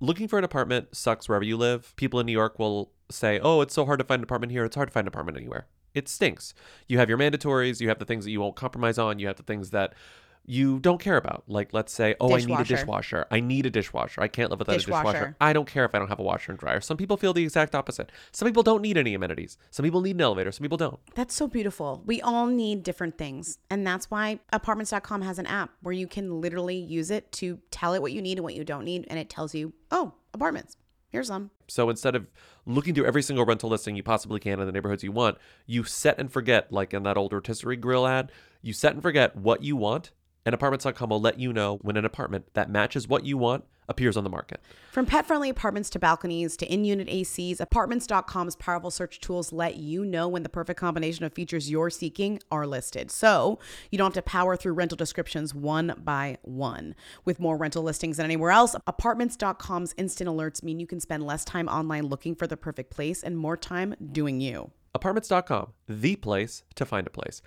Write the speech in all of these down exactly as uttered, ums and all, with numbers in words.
looking for an apartment sucks wherever you live. People in New York will say, oh, it's so hard to find an apartment here. It's hard to find an apartment anywhere. It stinks. You have your mandatories. You have the things that you won't compromise on. You have the things that you don't care about. Like, let's say, oh, Dishwasher. I need a dishwasher. I need a dishwasher. I can't live without Dishwasher. a dishwasher. I don't care if I don't have a washer and dryer. Some people feel the exact opposite. Some people don't need any amenities. Some people need an elevator. Some people don't. That's so beautiful. We all need different things. And that's why apartments dot com has an app where you can literally use it to tell it what you need and what you don't need. And it tells you, oh, apartments. Here's some. So instead of looking through every single rental listing you possibly can in the neighborhoods you want, you set and forget, like in that old rotisserie grill ad, you set and forget what you want, and apartments dot com will let you know when an apartment that matches what you want appears on the market. From pet-friendly apartments to balconies to in-unit A Cs, apartments dot com's powerful search tools let you know when the perfect combination of features you're seeking are listed. So you don't have to power through rental descriptions one by one. With more rental listings than anywhere else, apartments dot com's instant alerts mean you can spend less time online looking for the perfect place and more time doing you. apartments dot com, the place to find a place.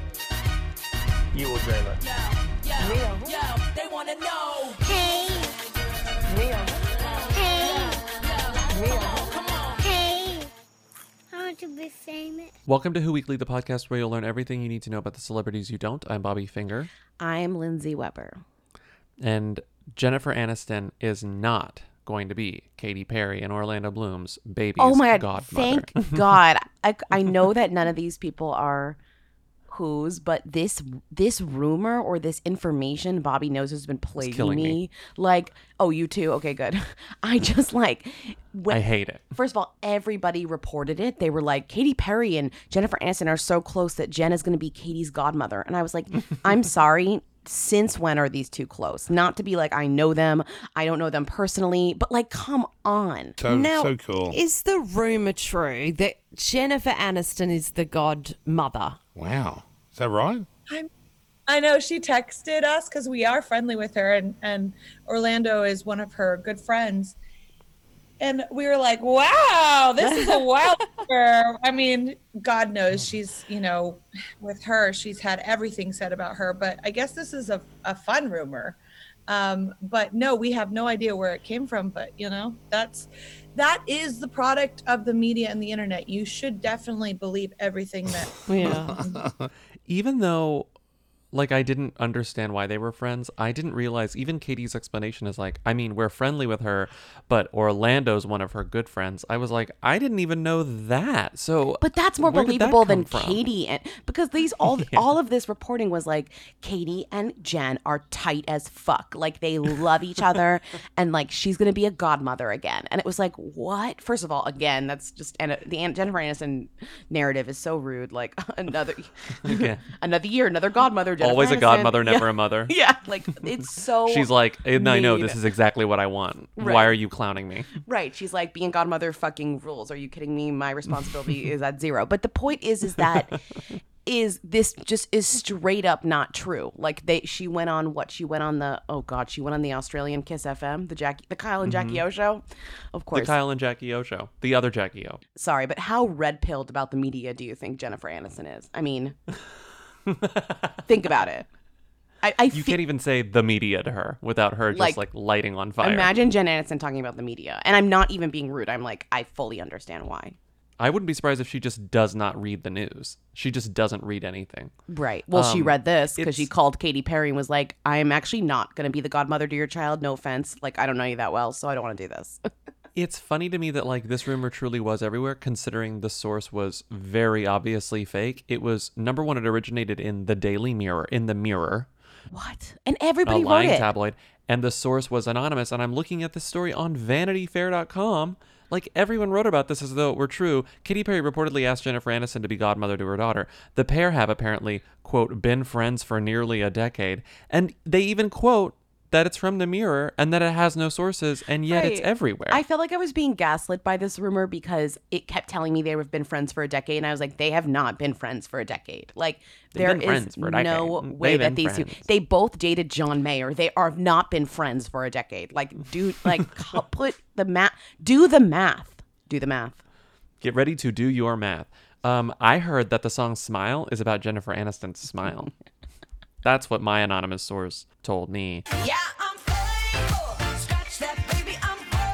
You will dream it. Yo, yo, yo, they want to know. Hey, Mia. hey, Mia. Come on. hey. I want to be famous. Welcome to Who Weekly, the podcast where you'll learn everything you need to know about the celebrities you don't. I'm Bobby Finger. I'm Lindsay Weber. And Jennifer Aniston is not going to be Katy Perry and Orlando Bloom's baby's Oh my God. godmother. Thank God. I, I know that none of these people are whose, but this this rumor or this information Bobby knows has been plaguing killing me. me. Like, oh, you too? Okay, good. I just like... When, I hate it. First of all, everybody reported it. They were like, Katy Perry and Jennifer Aniston are so close that Jen is going to be Katy's godmother. And I was like, I'm sorry. Since when are these two close? Not to be like, I know them. I don't know them personally. But like, come on. So, Now, so cool. is the rumor true that Jennifer Aniston is the godmother? Wow. Is that right? I'm, I know she texted us because we are friendly with her, and, and Orlando is one of her good friends. And we were like, wow, this is a wild rumor. I mean, God knows she's, you know, with her, she's had everything said about her. But I guess this is a, a fun rumor. Um, but no, we have no idea where it came from. But, you know, that's that is the product of the media and the internet. You should definitely believe everything that. Yeah. Even though, like, I didn't understand why they were friends, I didn't realize even Katy's explanation is like, I mean, we're friendly with her, but Orlando's one of her good friends. I was like, I didn't even know that. So, But that's more where did that believable than come from? Katy, and because these all all of this reporting was like Katy and Jen are tight as fuck, like they love each other, and like she's gonna be a godmother again. And it was like, what? First of all, again, that's just and the An- Jennifer Aniston narrative is so rude. Like another Again. another year, another godmother. Jennifer Always a Aniston. godmother, never Yeah. a mother. Yeah, like it's so. She's like, I know mean. this is exactly what I want. Right. Why are you clowning me? Right. She's like, being godmother fucking rules. Are you kidding me? My responsibility is at zero. But the point is, is that is this just is straight up not true. Like they, she went on what she went on the, oh God, she went on the Australian Kiss F M, the Jackie, the Kyle and Jackie O show. Of The course. Kyle and Jackie O show. The other Jackie O. Sorry, but how red pilled about the media do you think Jennifer Aniston is? I mean, think about it. I, I You fe- can't even say the media to her without her just Like, like, lighting on fire. imagine Jen Aniston talking about the media. And I'm not even being rude. I'm like, I fully understand why. I wouldn't be surprised if she just does not read the news. She just doesn't read anything. Right. Well, she Um, read this because she it's- called Katy Perry and was like, I'm actually not going to be the godmother to your child. No offense. Like, I don't know you that well, so I don't want to do this. It's funny to me that like this rumor truly was everywhere, considering the source was very obviously fake. It was, number one, it originated in the Daily Mirror, in the Mirror, What? And a everybody wrote lying it. tabloid, and the source was anonymous. And I'm looking at this story on vanity fair dot com. Like, everyone wrote about this as though it were true. Katy Perry reportedly asked Jennifer Aniston to be godmother to her daughter. The pair have apparently, quote, been friends for nearly a decade. And they even quote that it's from the Mirror and that it has no sources, and yet it's Right. everywhere. I felt like I was being gaslit by this rumor because it kept telling me they have been friends for a decade. And I was like, they have not been friends for a decade. Like, They've there been is friends for a decade. no They've way that been these two, friends. they both dated John Mayer. They are not been friends for a decade. Like, do, like, put the math, do the math. Do the math. Get ready to do your math. Um, I heard that the song Smile is about Jennifer Aniston's smile. That's what my anonymous source told me. Yeah, I'm faithful. Scratch that, baby, I'm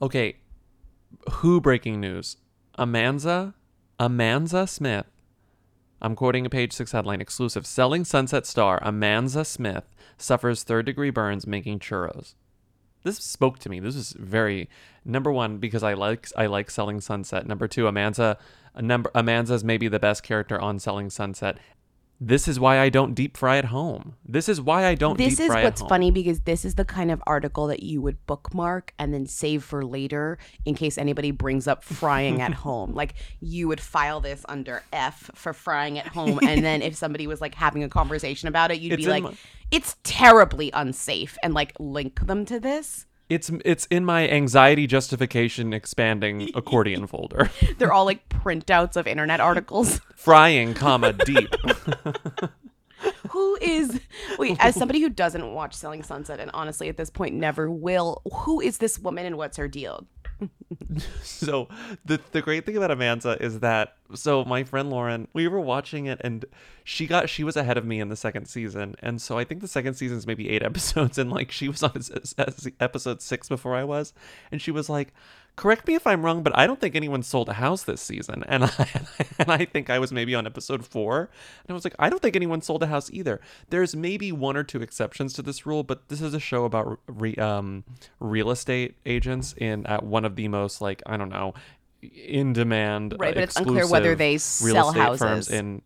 Okay, who breaking news? Amanza, Amanza Smith. I'm quoting a Page Six headline exclusive. Selling Sunset star Amanza Smith suffers third-degree burns making churros. This spoke to me. This is very, number one, because I like I like Selling Sunset. Number two, Amanza, number Amanza's maybe the best character on Selling Sunset. This is why I don't deep fry at home. This is why I don't This deep is fry what's at home. funny because this is the kind of article that you would bookmark and then save for later in case anybody brings up frying at home. Like you would file this under F for frying at home, and then if somebody was like having a conversation about it, you'd It's be in like, my- "It's terribly unsafe," and like link them to this. It's it's in my anxiety justification expanding accordion folder. They're all like printouts of internet articles. Frying, comma, deep. Who is wait, as somebody who doesn't watch Selling Sunset and honestly at this point never will, who is this woman and what's her deal? So the the great thing about Amanza is that so my friend Lauren, we were watching it and she got she was ahead of me in the second season, and so I think the second season is maybe eight episodes, and like she was on s- s- episode six before I was, and she was like, correct me if I'm wrong, but I don't think anyone sold a house this season. And I, and I think I was maybe on episode four. And I was like, I don't think anyone sold a house either. There's maybe one or two exceptions to this rule, but this is a show about re, um, real estate agents in at one of the most, like, I don't know, in demand, Right, uh, but it's unclear whether exclusive they real sell estate houses. firms in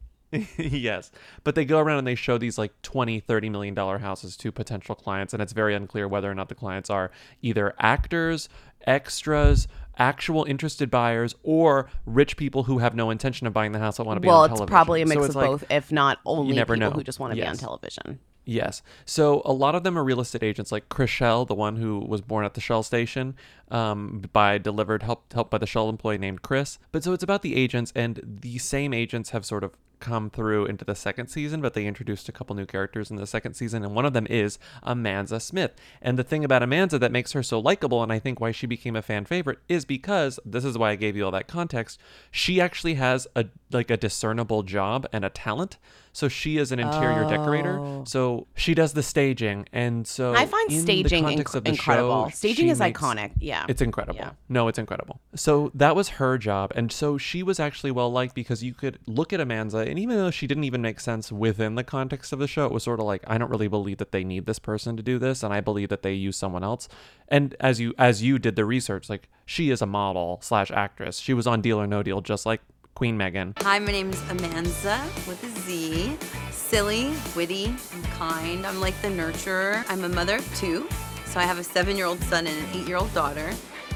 yes, but they go around and they show these like twenty, thirty million dollar houses to potential clients, and it's very unclear whether or not the clients are either actors, extras, actual interested buyers, or rich people who have no intention of buying the house that want to be Well, on it's television. probably a So mix it's of like- both, if not only never people know. who just want to be on Yes. television. Yes. So a lot of them are real estate agents, like Chris Shell, the one who was born at the Shell station, um, by delivered help helped by the Shell employee named Chris. But so it's about the agents, and the same agents have sort of come through into the second season, but they introduced a couple new characters in the second season, and one of them is Amanza Smith. And the thing about Amanza that makes her so likable, and I think why she became a fan favorite, is because this is why I gave you all that context. She actually has a like a discernible job and a talent. So she is an interior decorator. So she does the staging, and so I find in staging the context inc- of the incredible. show, Staging she is makes- iconic. Yeah. It's incredible. Yeah. No, it's incredible. So that was her job. And so she was actually well liked because you could look at Amanza, and even though she didn't even make sense within the context of the show, it was sort of like, I don't really believe that they need this person to do this, and I believe that they use someone else. And as you as you did the research, like she is a model slash actress. She was on Deal or No Deal, just like Queen Meghan. Hi, my name's Amanza with a Z. Silly, witty, and kind. I'm like the nurturer. I'm a mother of two, so I have a seven-year-old son and an eight-year-old daughter,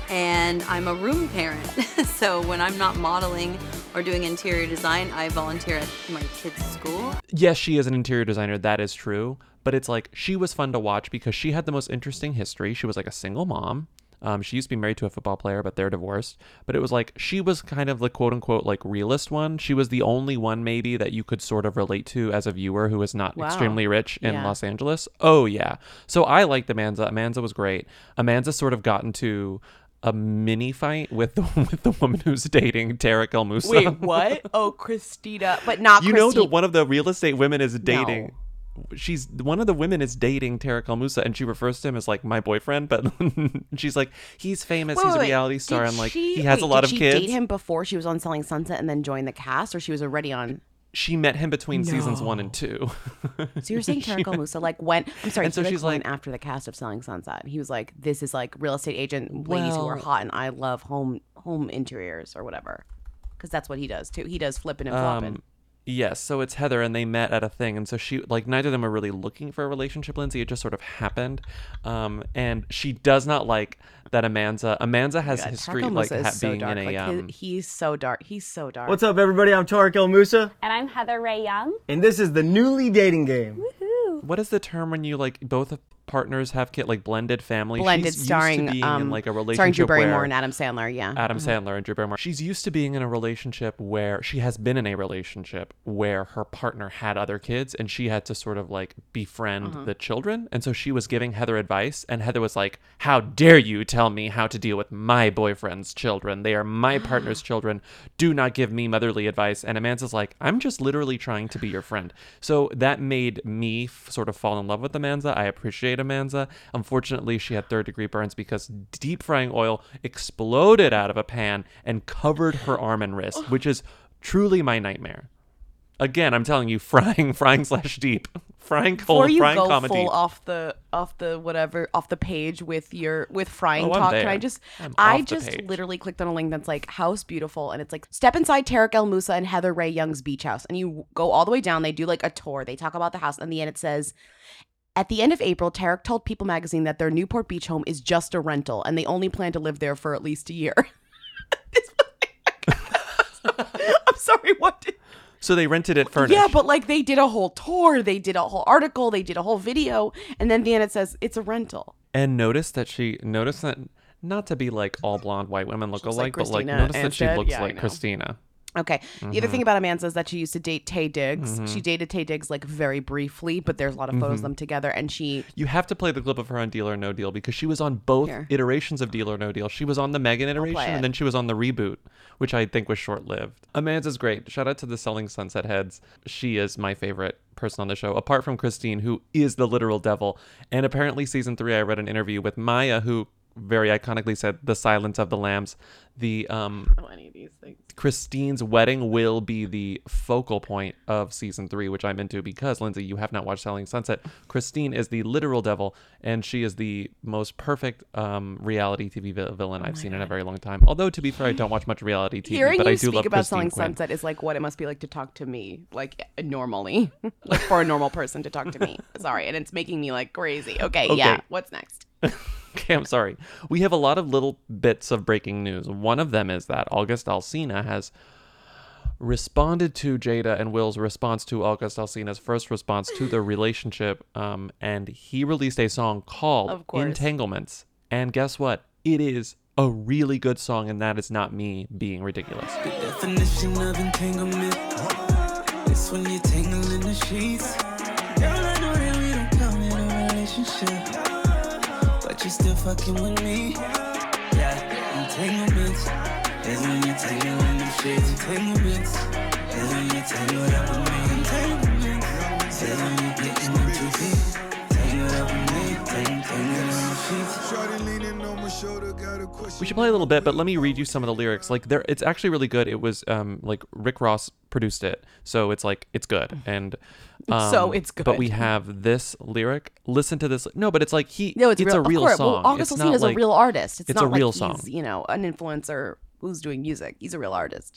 and I'm a room parent. So when I'm not modeling or doing interior design, I volunteer at my kids' school. Yes, she is an interior designer. That is true. But it's like she was fun to watch because she had the most interesting history. She was like a single mom. Um, she used to be married to a football player, but they're divorced. But it was like she was kind of the quote unquote like realist one. She was the only one maybe that you could sort of relate to as a viewer who was not Wow. extremely rich in Yeah. Los Angeles. Oh, yeah. So I liked Amanza. Amanza was great. Amanza sort of got into a mini fight with the, with the woman who's dating Tarek El Moussa. Wait, what? Oh, Christina, but not You know Christi- that one of the real estate women is dating. She's one of the women is dating Tarek El Moussa, and she refers to him as like my boyfriend. But she's like, he's famous, Wait, he's a wait, wait. reality star, Did and like she- he has wait, a lot did of she kids. date him before she was on Selling Sunset and then joined the cast, or she was already on? She met him between seasons one and two. So you're saying Tarek El Moussa like went? I'm sorry. And so he, like, she's went like- after the cast of Selling Sunset. He was like, "This is like real estate agent ladies who are Well- hot, and I love home home interiors or whatever." Because that's what he does too. He does flipping and flopping. Um, yes, so it's Heather, and they met at a thing, and so she like neither of them were really looking for a relationship. Lindsay, it just sort of happened, um, and she does not like that Amanza. Amanza has God, history Tarek El like Moussa is ha- so being dark. in a Like, um, he- he's so dark. He's so dark. What's up, everybody? I'm Tarek El Moussa, And I'm Heather Ray Young. and this is the Newly Dating Game. what is the term when you like both partners have kid like blended family? Blended, She's starring used to being um, in like a relationship starring Drew Barrymore where and Adam Sandler. Yeah, Adam Mhm. Sandler and Drew Barrymore. She's used to being in a relationship where she has been in a relationship where her partner had other kids and she had to sort of like befriend Uh-huh. the children. And so she was giving Heather advice, and Heather was like, "How dare you tell me how to deal with my boyfriend's children? They are my partner's children. Do not give me motherly advice." And Amanza's like, "I'm just literally trying to be your friend." So that made me f- sort of fall in love with Amanza. I appreciate Amanza. Unfortunately, she had third degree burns because deep frying oil exploded out of a pan and covered her arm and wrist, which is truly my nightmare. Again, I'm telling you, frying, frying slash deep, frying cold, Before you frying go comma full deep. off the off the whatever off the page with your with frying Oh, I'm talk, there. can I just I'm I off the just page. literally clicked on a link that's like House Beautiful, and it's like step inside Tarek El Moussa and Heather Ray Young's beach house, and you go all the way down. They do like a tour. They talk about the house, and in the end it says, at the end of April, Tarek told People magazine that their Newport Beach home is just a rental, and they only plan to live there for at least a year. I'm sorry, what did So they rented it furnished. Yeah, but like they did a whole tour, they did a whole article, they did a whole video, and then at the end it says it's a rental. And notice that she, notice that, not to be like all blonde white women look looks like alike, but like Christina notice that she Anstead. looks Yeah, I like know. Christina. Okay. The other thing about Amanza is that she used to date Tay Diggs. She dated Tay Diggs like very briefly, but there's a lot of photos of them together, and she You have to play the clip of her on Deal or No Deal because she was on both Here. iterations of Deal or No Deal. She was on the Megan iteration play it. and then she was on the reboot, which I think was short-lived. Amanda's great. Shout out to the Selling Sunset heads. She is my favorite person on the show, apart from Christine, who is the literal devil. And apparently season three, I read an interview with Maya, who very iconically said The Silence of the Lambs. The um oh, any of these things. Christine's wedding will be the focal point of season three, which I'm into because, Lindsay, you have not watched Selling Sunset. Christine is the literal devil, and she is the most perfect um, reality T V vi- villain I've seen in a very long time. Although, to be fair, I don't watch much reality T V, Hearing but you I do speak love about Christine Selling Quinn. Sunset is like what it must be like to talk to me, like normally, like for a normal person to talk to me. Sorry, and it's making me like crazy. Okay, Okay. yeah. What's next? Okay, I'm sorry. We have a lot of little bits of breaking news. One of them is that August Alsina has responded to Jada and Will's response to August Alsina's first response to their relationship, um, and he released a song called Of course. Entanglements. And guess what? It is a really good song, and that is not me being ridiculous. Definition of entanglement. It's when you tangle in the sheets. Girl, I know that we don't come in a relationship, but you still fucking with me. Yeah, entanglements. Is when you tangle in the sheets. Entanglements. Is when you tangle up with me. Entanglements. Is when you getting in too deep. Tangle up with me. Tangle, tangle in the sheets. Shorty leaning on my shoulder, got a question. We should play a little bit, but let me read you some of the lyrics. Like, there, it's actually really good. It was um like Rick Ross produced it, so it's like it's good. And um, So it's good. But we have this lyric. Listen to this. No, but it's like he. No, it's, it's real, a real of course. song. Well, August It's Alsina not is like- a real artist. It's, it's not a real like song. he's, you know, an influencer who's doing music. He's a real artist.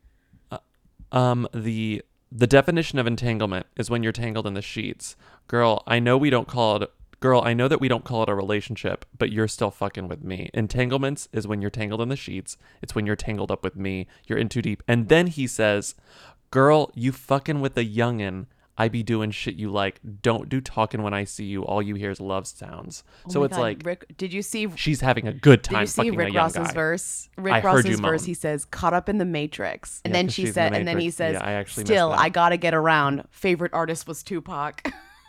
Um, the the definition of entanglement is when you're tangled in the sheets. Girl, I know we don't call it. Girl, I know that we don't call it a relationship, but you're still fucking with me. Entanglements is when you're tangled in the sheets. It's when you're tangled up with me. You're in too deep. And then he says, girl, you fucking with a youngin'. I be doing shit you like. Don't do talking when I see you. All you hear is love sounds. Oh so my it's God, like Rick, did you see? she's having a good Did time you see fucking a Rick young Ross's guy. verse? Rick I heard you Ross's verse. moan. He says, "Caught up in the Matrix," and Yeah, then 'cause she she's in the said, and then he Matrix. says, Yeah, I actually missed "Still, that. I gotta get around." Favorite artist was Tupac.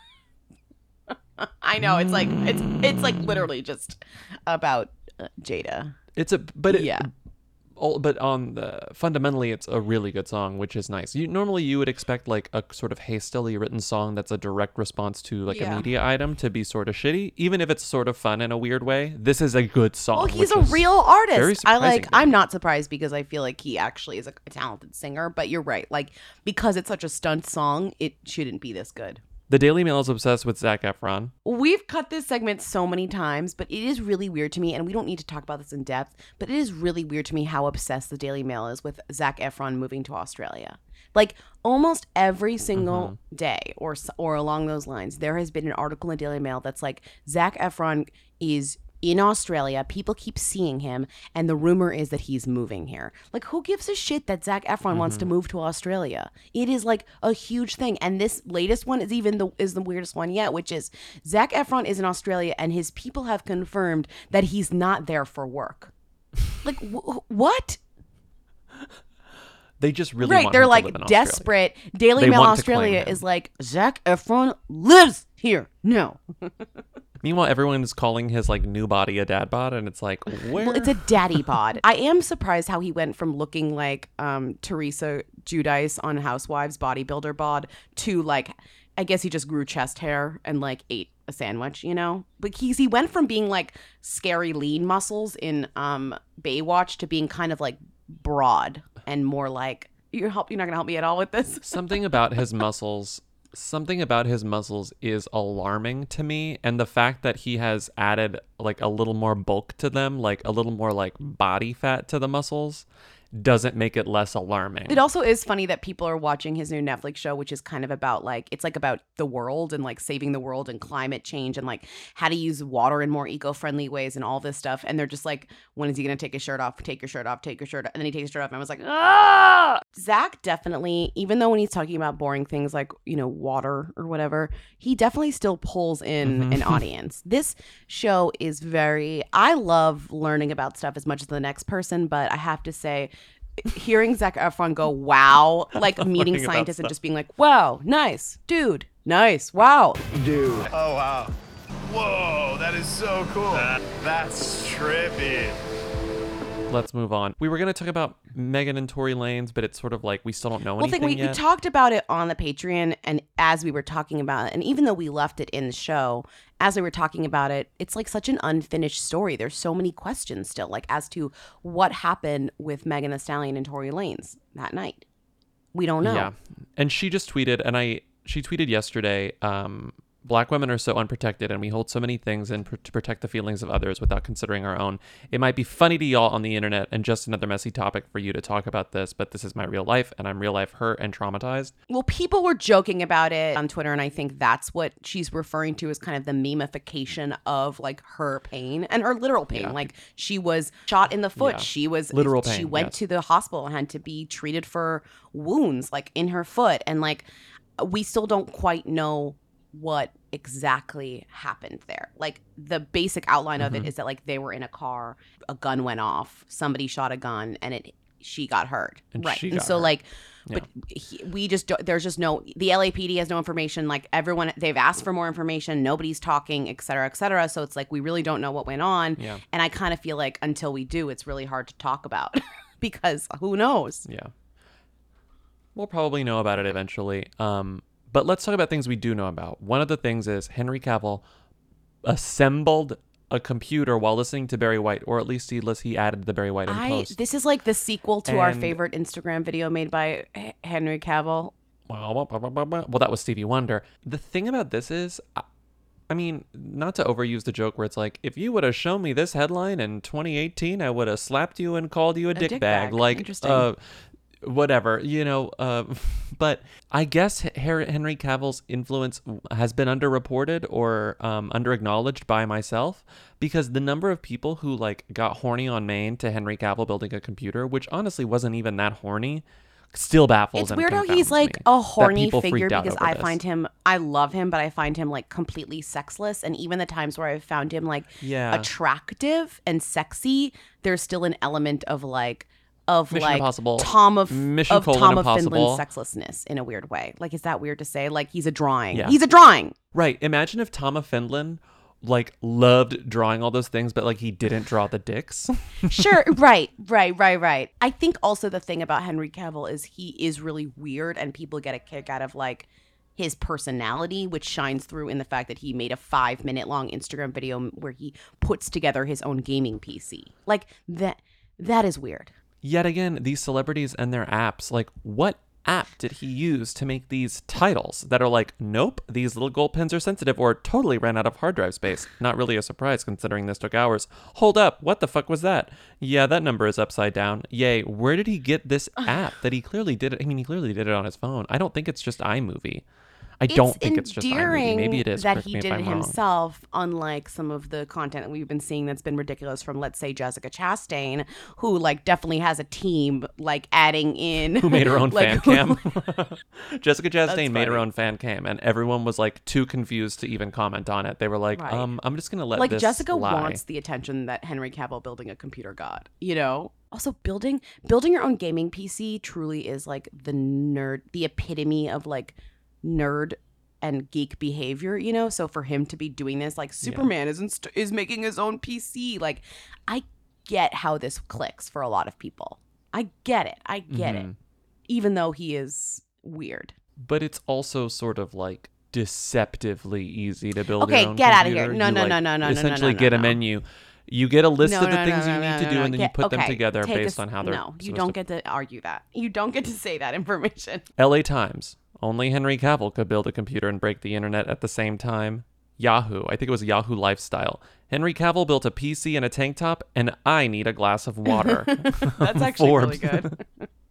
I know it's like it's it's like literally just about uh, Jada. It's a but it, Yeah. all, but on the fundamentally it's a really good song, which is nice. You normally you would expect like a sort of hastily written song that's a direct response to like Yeah. a media item to be sort of shitty, even if it's sort of fun in a weird way. This is a good song. Well, he's which a is real very artist. I surprising like. to me. I'm not surprised because I feel like he actually is a, a talented singer. But you're right. Like because it's such a stunt song, it shouldn't be this good. The Daily Mail is obsessed with Zac Efron. We've cut this segment so many times, but it is really weird to me, and we don't need to talk about this in depth, but it is really weird to me how obsessed the Daily Mail is with Zac Efron moving to Australia. Like, almost every single Mm-hmm. day or or along those lines, there has been an article in the Daily Mail that's like, Zac Efron is in Australia, people keep seeing him, and the rumor is that he's moving here. Like, who gives a shit that Zac Efron Mm-hmm. wants to move to Australia? It is like a huge thing, and this latest one is even the is the weirdest one yet, which is Zac Efron is in Australia, and his people have confirmed that he's not there for work. Like, wh- what? They just really Right, want they're him to like live in Australia. desperate. Daily They Mail want to claim Australia him. is like, Zac Efron lives here. No. Meanwhile, everyone is calling his like new body a dad bod, and it's like, where? Well, it's a daddy bod. I am surprised how he went from looking like um, Teresa Giudice on Housewives bodybuilder bod to like I guess he just grew chest hair and like ate a sandwich, you know? But he's he went from being like scary lean muscles in um Baywatch to being kind of like broad and more like you're help you're not gonna help me at all with this. Something about his muscles something about his muscles is alarming to me, and the fact that he has added like a little more bulk to them, like a little more like body fat to the muscles, doesn't make it less alarming. It also is funny that people are watching his new Netflix show, which is kind of about like, it's like about the world and like saving the world and climate change and like how to use water in more eco-friendly ways and all this stuff. And they're just like, when is he going to take his shirt off? Take your shirt off, take your shirt off. And then he takes his shirt off and I was like, ah! Zach definitely, even though when he's talking about boring things like, you know, water or whatever, he definitely still pulls in Mm-hmm. an audience. This show is very, I love learning about stuff as much as the next person, but I have to say, hearing Zac Efron go, wow, like meeting Learning about scientists and stuff. just being like, wow, nice, dude, nice, wow. Dude. Oh, wow. Whoa, that is so cool. That's trippy. Let's move on. We were going to talk about Megan and Tory Lanez, but it's sort of like we still don't know Well, anything think we, we yet. talked about it on the Patreon, and as we were talking about it, and even though we left it in the show, as we were talking about it, it's like such an unfinished story. There's so many questions still, like as to what happened with Megan Thee Stallion and Tory Lanez that night. We don't know. Yeah. And she just tweeted, and I she tweeted yesterday, um, Black women are so unprotected and we hold so many things in pr- to protect the feelings of others without considering our own. It might be funny to y'all on the internet and just another messy topic for you to talk about this, but this is my real life and I'm real life hurt and traumatized. Well, people were joking about it on Twitter, and I think that's what she's referring to as kind of the memification of like her pain and her literal pain. Yeah. Like she was shot in the foot. Yeah. She was Literal She pain, went yes. to the hospital and had to be treated for wounds like in her foot, and like we still don't quite know what exactly happened there. Like the basic outline of Mm-hmm. it is that like they were in a car, a gun went off, somebody shot a gun, and it she got hurt. And right. she and got so hurt. like Yeah. but he, we just don't, there's just no, the L A P D has no information. Like everyone, they've asked for more information. Nobody's talking, et cetera, et cetera. So it's like, we really don't know what went on. Yeah. And I kind of feel like until we do, it's really hard to talk about because who knows? Yeah. We'll probably know about it eventually. Um, but let's talk about things we do know about. One of the things is Henry Cavill assembled a computer while listening to Barry White, or at least he he added the Barry White in I, post. this is like the sequel to our And- favorite Instagram video made by H- Henry Cavill. Well, that was Stevie Wonder. The thing about this is, I, I mean, not to overuse the joke where it's like, if you would have shown me this headline in twenty eighteen, I would have slapped you and called you a, dick, dick bag. bag. Like, Interesting. uh, whatever, you know. Uh, but I guess H- Henry Cavill's influence has been underreported or um, underacknowledged by myself, because the number of people who like got horny on Maine to Henry Cavill building a computer, which honestly wasn't even that horny, still baffles It's and weird how he's confounds like me a that horny people figure freaked out because over I this. find him, I love him, but I find him like completely sexless. And even the times where I've found him like Yeah. attractive and sexy, there's still an element of like, of Mission like Impossible. Tom of, Mission of colon Tom of Impossible. Finland's sexlessness in a weird way. Like, is that weird to say? Like, he's a drawing. Yeah. He's a drawing. Right. Imagine if Tom of Finland like loved drawing all those things, but like he didn't draw the dicks. Sure. Right. Right. Right. Right. I think also the thing about Henry Cavill is he is really weird, and people get a kick out of like his personality, which shines through in the fact that he made a five minute long Instagram video where he puts together his own gaming P C. Like that. That is weird. Yet again, these celebrities and their apps, like what app did he use to make these titles that are like, nope, these little gold pens are sensitive, or totally ran out of hard drive space? Not really a surprise considering this took hours. Hold up, what the fuck was that? Yeah, that number is upside down. Yay, where did he get this app that he clearly did it? I mean, he clearly did it on his phone. I don't think it's just iMovie. I don't think it's just iMovie. Maybe it is. that Correct he me if did I'm it wrong. himself, unlike some of the content that we've been seeing that's been ridiculous from, let's say, Jessica Chastain, who like definitely has a team like adding in Who made her own like, fan cam. Jessica Chastain That's made her funny. own fan cam, and everyone was like too confused to even comment on it. They were like, Right. um, I'm just going to let like this Jessica lie. wants the attention that Henry Cavill building a computer got, you know? Also building building your own gaming P C truly is like the nerd, the epitome of like nerd and geek behavior, you know? So for him to be doing this, like Superman is inst- is making his own P C, like I get how this clicks for a lot of people. I get it. I get it. Mhm. Even though he is weird. But it's also sort of like, deceptively easy to build. Okay, your own get outta computer. here. No, You, no, like, no, no, no, no, no, Essentially, no, get a no. menu. You get a list No, of the no, things no, you no, need no, to do, no, and then get- you put them okay, together take based a- on how they're. No, you supposed don't to- get to argue that. You don't get to say that information. L A Times. Only Henry Cavill could build a computer and break the internet at the same time. Yahoo. I think it was Yahoo Lifestyle. Henry Cavill built a P C and a tank top, and I need a glass of water. That's actually really Forbes. good.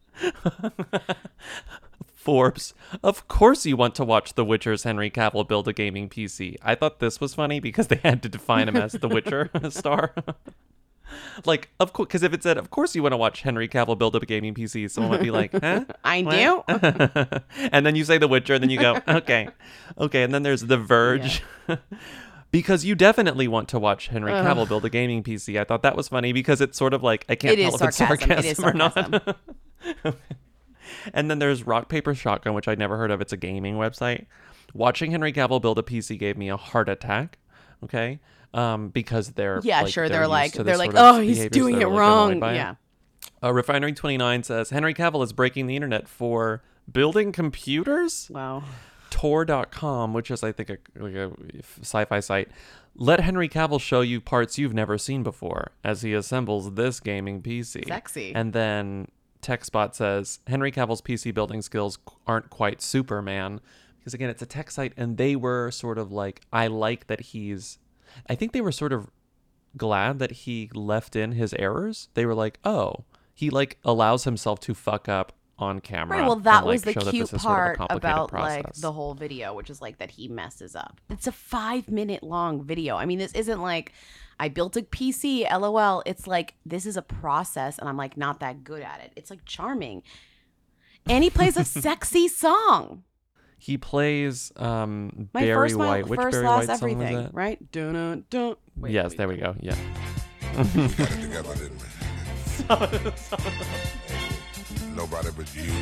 Forbes. Of course you want to watch The Witcher's Henry Cavill build a gaming P C. I thought this was funny because they had to define him as The Witcher star. Like, of course, because if it said, of course you want to watch Henry Cavill build up a gaming P C, someone would be like, huh? I What? do. And then you say The Witcher, and then you go, okay. Okay, and then there's The Verge. Because you definitely want to watch Henry Ugh. Cavill build a gaming P C. I thought that was funny because it's sort of like, I can't It tell is if it's sarcasm. sarcasm It is or not. sarcasm. And then there's Rock Paper Shotgun, which I'd never heard of. It's a gaming website. Watching Henry Cavill build a P C gave me a heart attack. Okay, um, because they're Yeah, like, sure. They're, They're used like- to they're this like, sort of "Oh, he's behaviors. doing They're, it like, wrong." annoyed by it. Yeah. Uh, Refinery twenty-nine says Henry Cavill is breaking the internet for building computers. Wow. Tor dot com, which is I think a, like a sci-fi site, let Henry Cavill show you parts you've never seen before as he assembles this gaming P C. Sexy. And then TechSpot says Henry Cavill's P C building skills aren't quite Superman, because again, it's a tech site, and they were sort of like, I like that he's, I think they were sort of glad that he left in his errors. They were like, oh, he like allows himself to fuck up on camera. Right, well, that and, like, was the show that cute this is sort of a part complicated about like process. the whole video, which is like that he messes up. It's a five minute long video. I mean, this isn't like I built a P C, lol. It's like this is a process, and I'm like not that good at it. It's like charming, and he plays a sexy song. He plays um, My Barry first, my White. Which first, Barry last, White song was everything, that? right? Dun dun dun. Wait, yes, wait. there we go. Yeah. together, didn't we? Nobody but you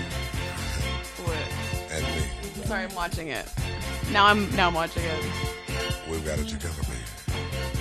and me. Sorry, I'm watching it. Now I'm now I'm watching it. We've got it together, baby.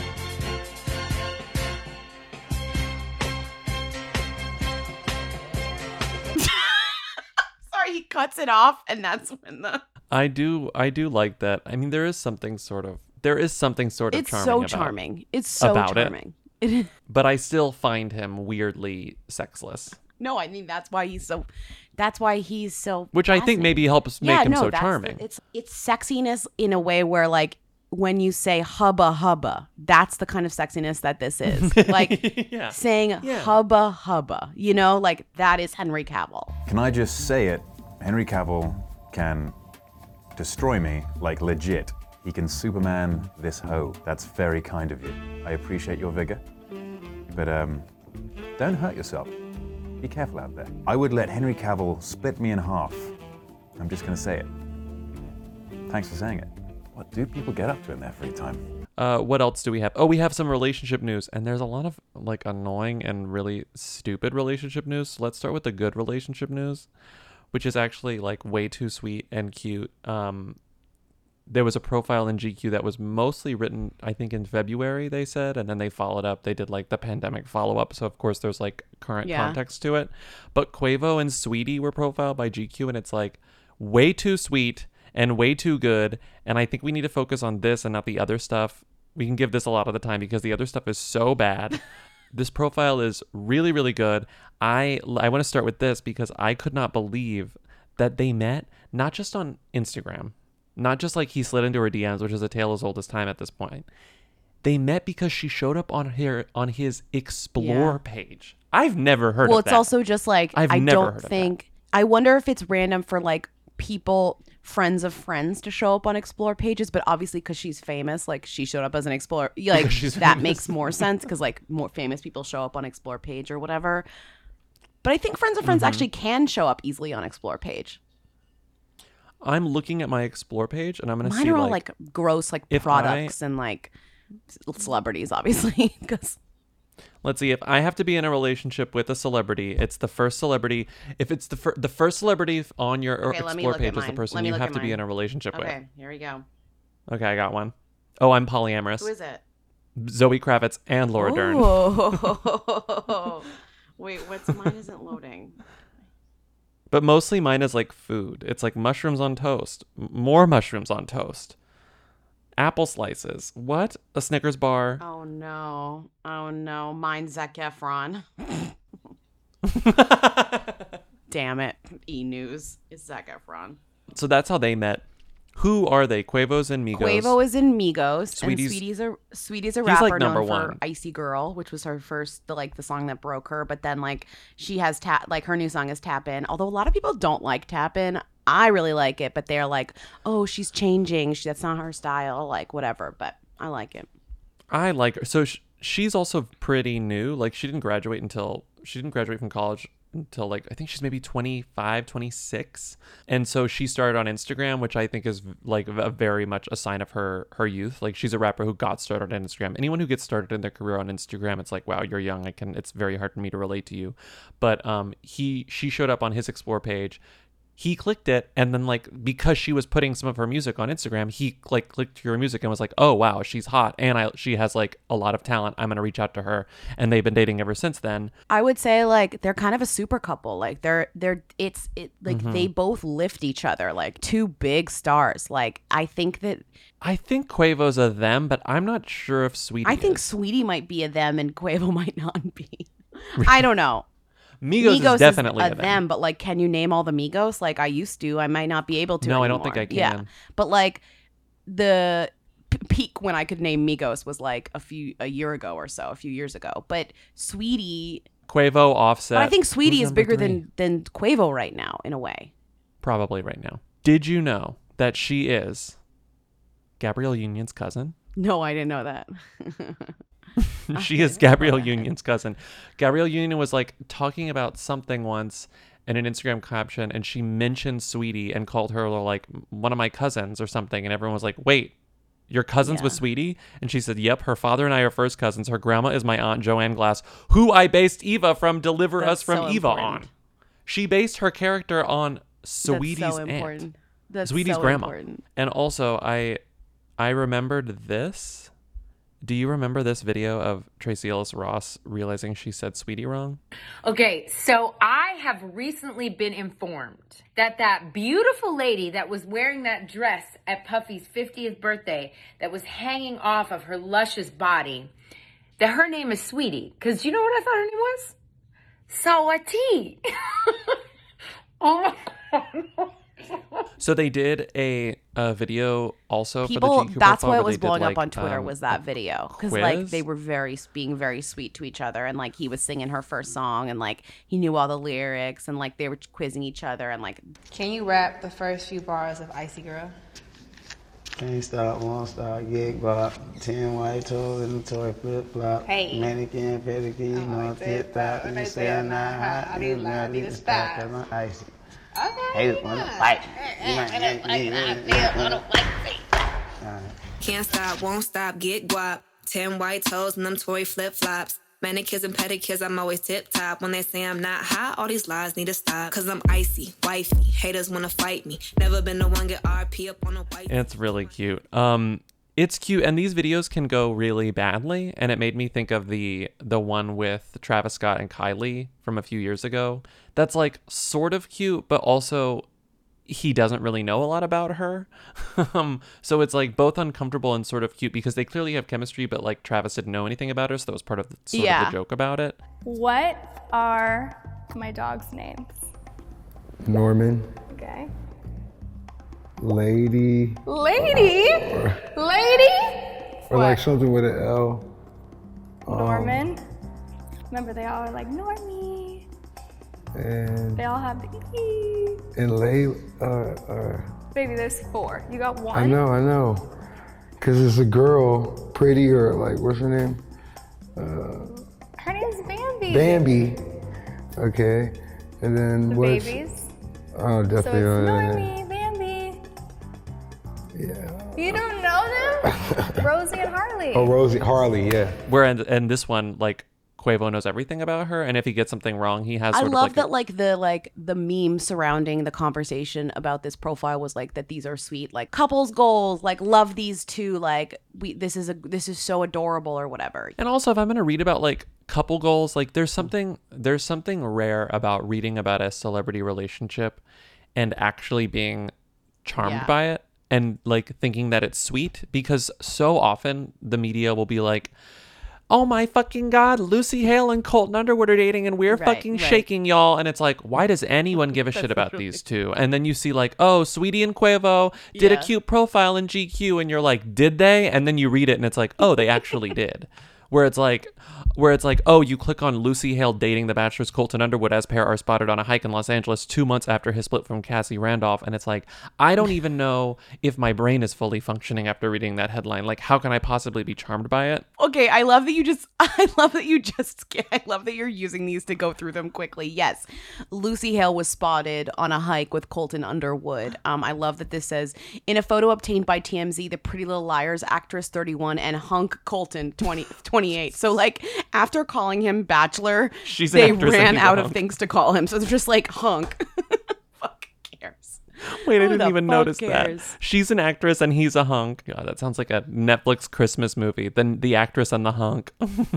Sorry, he cuts it off, and that's when the I do. I do like that. I mean, there is something sort of. There is something sort of it's charming so about, charming. It's so about charming. it. But I still find him weirdly sexless, No, I mean that's why he's so. That's why he's so. which I think fascinating. maybe helps make Yeah, him no, so that's the- charming. it's it's sexiness in a way where like when you say hubba hubba, that's the kind of sexiness that this is. Like Yeah. saying Yeah. hubba hubba, you know, like that is Henry Cavill. Can I just say it? Henry Cavill can destroy me, like legit. He can Superman this hoe. That's very kind of you. I appreciate your vigor. But um, don't hurt yourself. Be careful out there. I would let Henry Cavill split me in half. I'm just gonna say it. Thanks for saying it. What do people get up to in their free time? Uh, what else do we have? Oh, we have some relationship news, and there's a lot of like annoying and really stupid relationship news. So let's start with the good relationship news, which is actually like way too sweet and cute. Um, there was a profile in G Q that was mostly written, I think, in February, they said, and then they followed up. They did like the pandemic follow up. So of course there's like current Yeah. context to it. But Quavo and Sweetie were profiled by G Q, and it's like way too sweet and way too good. And I think we need to focus on this and not the other stuff. We can give this a lot of the time because the other stuff is so bad. This profile is really, really good. I I want to start with this because I could not believe that they met, not just on Instagram, not just like he slid into her D Ms, which is a tale as old as time at this point. They met because she showed up on her on his Explore Yeah. page. I've never heard Well, of it's that. also just like I've I never don't heard of that. think. I wonder if it's random for like people, friends of friends, to show up on Explore pages. But obviously, because she's famous, like she showed up as an Explore. Like She's that famous. makes more sense because like more famous people show up on Explore page or whatever. But I think friends of friends Mhm. actually can show up easily on Explore page. I'm looking at my Explore page and I'm going to Mine see are all like, like gross, like if products and like celebrities, obviously. Because let's see, if I have to be in a relationship with a celebrity, it's the first celebrity. If it's the fir- the first celebrity on your Okay, let me Explore look at page is the mine. person Let me you look have at to be mine. in a relationship okay, here we go. with. Okay, I got one. Oh, I'm polyamorous. Who is it? Zoe Kravitz and Laura Dern. Oh. Wait, what's mine isn't loading. But mostly mine is like food. It's like mushrooms on toast, m- more mushrooms on toast, apple slices. What? A Snickers bar. Oh no. Oh no. Mine's Zac Efron. Damn it. E! News. It's Zac Efron. So that's how they met. Who are they? Quavo's and Migos. Quavo is in Migos, Sweetie's- and Sweetie's a Sweetie's a He's, rapper like, number known for one. "Icy Girl," which was her first, the like the song that broke her. But then like she has tap, like her new song is "Tap In." Although a lot of people don't like "Tap In," I really like it. But they're like, "Oh, she's changing. She, that's not her style." Like whatever. But I like it. I like her. So sh- she's also pretty new. Like she didn't graduate until she didn't graduate from college until like I think she's maybe twenty-five, twenty-six. And so she started on Instagram, which I think is like a very much a sign of her her youth. Like she's a rapper who got started on Instagram. Anyone who gets started in their career on Instagram, it's like, wow, you're young. I can it's very hard for me to relate to you. But um he she showed up on his explore page. He clicked it, and then like because she was putting some of her music on Instagram, he like clicked her music and was like, "Oh wow, she's hot, and I she has like a lot of talent. I'm gonna reach out to her." And they've been dating ever since then. I would say like they're kind of a super couple. Like they're they're it's it like Mhm. they both lift each other. Like two big stars. Like I think that I think Quavo's a them, but I'm not sure if Sweetie. I think is. Sweetie might be a them and Quavo might not be. I don't know. Migos, is definitely a a them. them. But like, can you name all the Migos? Like I used to. I might not be able to. No, I anymore. don't think I Yeah, can. but like the p- peak when I could name Migos was like a few a year ago or so, a few years ago. But Sweetie, Quavo, Offset. but I think Sweetie Who's is number bigger three? than than Quavo right now in a way. Probably right now. Did you know that she is Gabrielle Union's cousin? No, I didn't know that. She is Gabrielle Union's cousin. Gabrielle Union was like talking about something once in an Instagram caption, and she mentioned Sweetie and called her like one of my cousins or something, and everyone was like, "Wait, you're cousins with Yeah. Sweetie?" And she said, "Yep, her father and I are first cousins. Her grandma is my aunt Joanne Glass, who I based Eva from Deliver That's Us from so Eva important. on." She based her character on Sweetie's That's so aunt. important. That's Sweetie's so grandma. important. And also, I I remembered this. Do you remember this video of Tracy Ellis Ross realizing she said Sweetie wrong? Okay, so I have recently been informed that that beautiful lady that was wearing that dress at Puffy's fiftieth birthday that was hanging off of her luscious body, that her name is Sweetie. Because you know what I thought her name was? Sawati. Oh my God. So they did a, a video also People, for the G Q that's profile why it where was they did, blowing like, up on Twitter um, was that video because like quiz? they were very being very sweet to each other and like he was singing her first song and like he knew all the lyrics and like they were quizzing each other and like Can you rap the first few bars of Icy Girl? Can't stop, won't stop, gig bop. Ten white toes in the toy flip flop. Hey. Mannequin, pedicure, no tip top. You say I'm not hot, I need to need to stop, cause I'm icy. Okay. Haters wanna fight. Can't stop, won't stop, get guap. Ten white toes and them toy flip flops. Manicures and pedicures, I'm always tip top. When they say I'm not hot, all these lies need to stop. Cause I'm icy, wifey. Haters wanna fight me. Never been the one get R P up on a white. It's really cute. Um, it's cute, and these videos can go really badly. And it made me think of the the one with Travis Scott and Kylie from a few years ago. That's like sort of cute, but also he doesn't really know a lot about her. um, so it's like both uncomfortable and sort of cute because they clearly have chemistry, but like Travis didn't know anything about her, so that was part of the, sort Yeah. of the joke about it. What are my dog's names? Norman, Okay. Lady, Lady? Lady? or like something with an L. Um, Norman? Remember, they all are like, Normie. and They all have the E. and Lay. Uh, uh, Baby, there's four. You got one? I know, I know, cause it's a girl, pretty or like what's her name? Uh, Her name's Bambi. Bambi. Okay, and then The what's? babies. Oh, So it's definitely know that name. Normie, Bambi. Yeah. You don't know them? Rosie and Harley. Oh, Rosie Harley, yeah. Where and, and this one, like Quavo knows everything about her, and if he gets something wrong, he has I sort love of like that a- like the like the meme surrounding the conversation about this profile was like that these are sweet like couples goals, like love these two, like we this is a this is so adorable or whatever. And also, if I'm going to read about like couple goals, like there's something there's something rare about reading about a celebrity relationship and actually being charmed Yeah. by it and like thinking that it's sweet, because so often the media will be like, oh my fucking God, Lucy Hale and Colton Underwood are dating and we're Right, fucking right. shaking y'all. And it's like, why does anyone give a shit about these two? And then you see like, oh, Sweetie and Quavo did Yeah. a cute profile in G Q, and you're like, did they? And then you read it and it's like, oh, they actually did. Where it's like, where it's like, oh, you click on Lucy Hale dating The Bachelor's Colton Underwood as pair are spotted on a hike in Los Angeles two months after his split from Cassie Randolph. And it's like, I don't even know if my brain is fully functioning after reading that headline. Like, how can I possibly be charmed by it? Okay, I love that you just I love that you just I love that you're using these to go through them quickly. Yes. Lucy Hale was spotted on a hike with Colton Underwood. Um I love that this says in a photo obtained by T M Z, the Pretty Little Liars actress thirty-one and hunk Colton twenty, twenty-eight. So like after calling him Bachelor, She's an they actress and ran he's a out of hunk. things to call him. So they're just like hunk. Fuck cares. Wait, I Who didn't the even fuck notice cares? that. She's an actress and he's a hunk. God, that sounds like a Netflix Christmas movie. Then the actress and the hunk.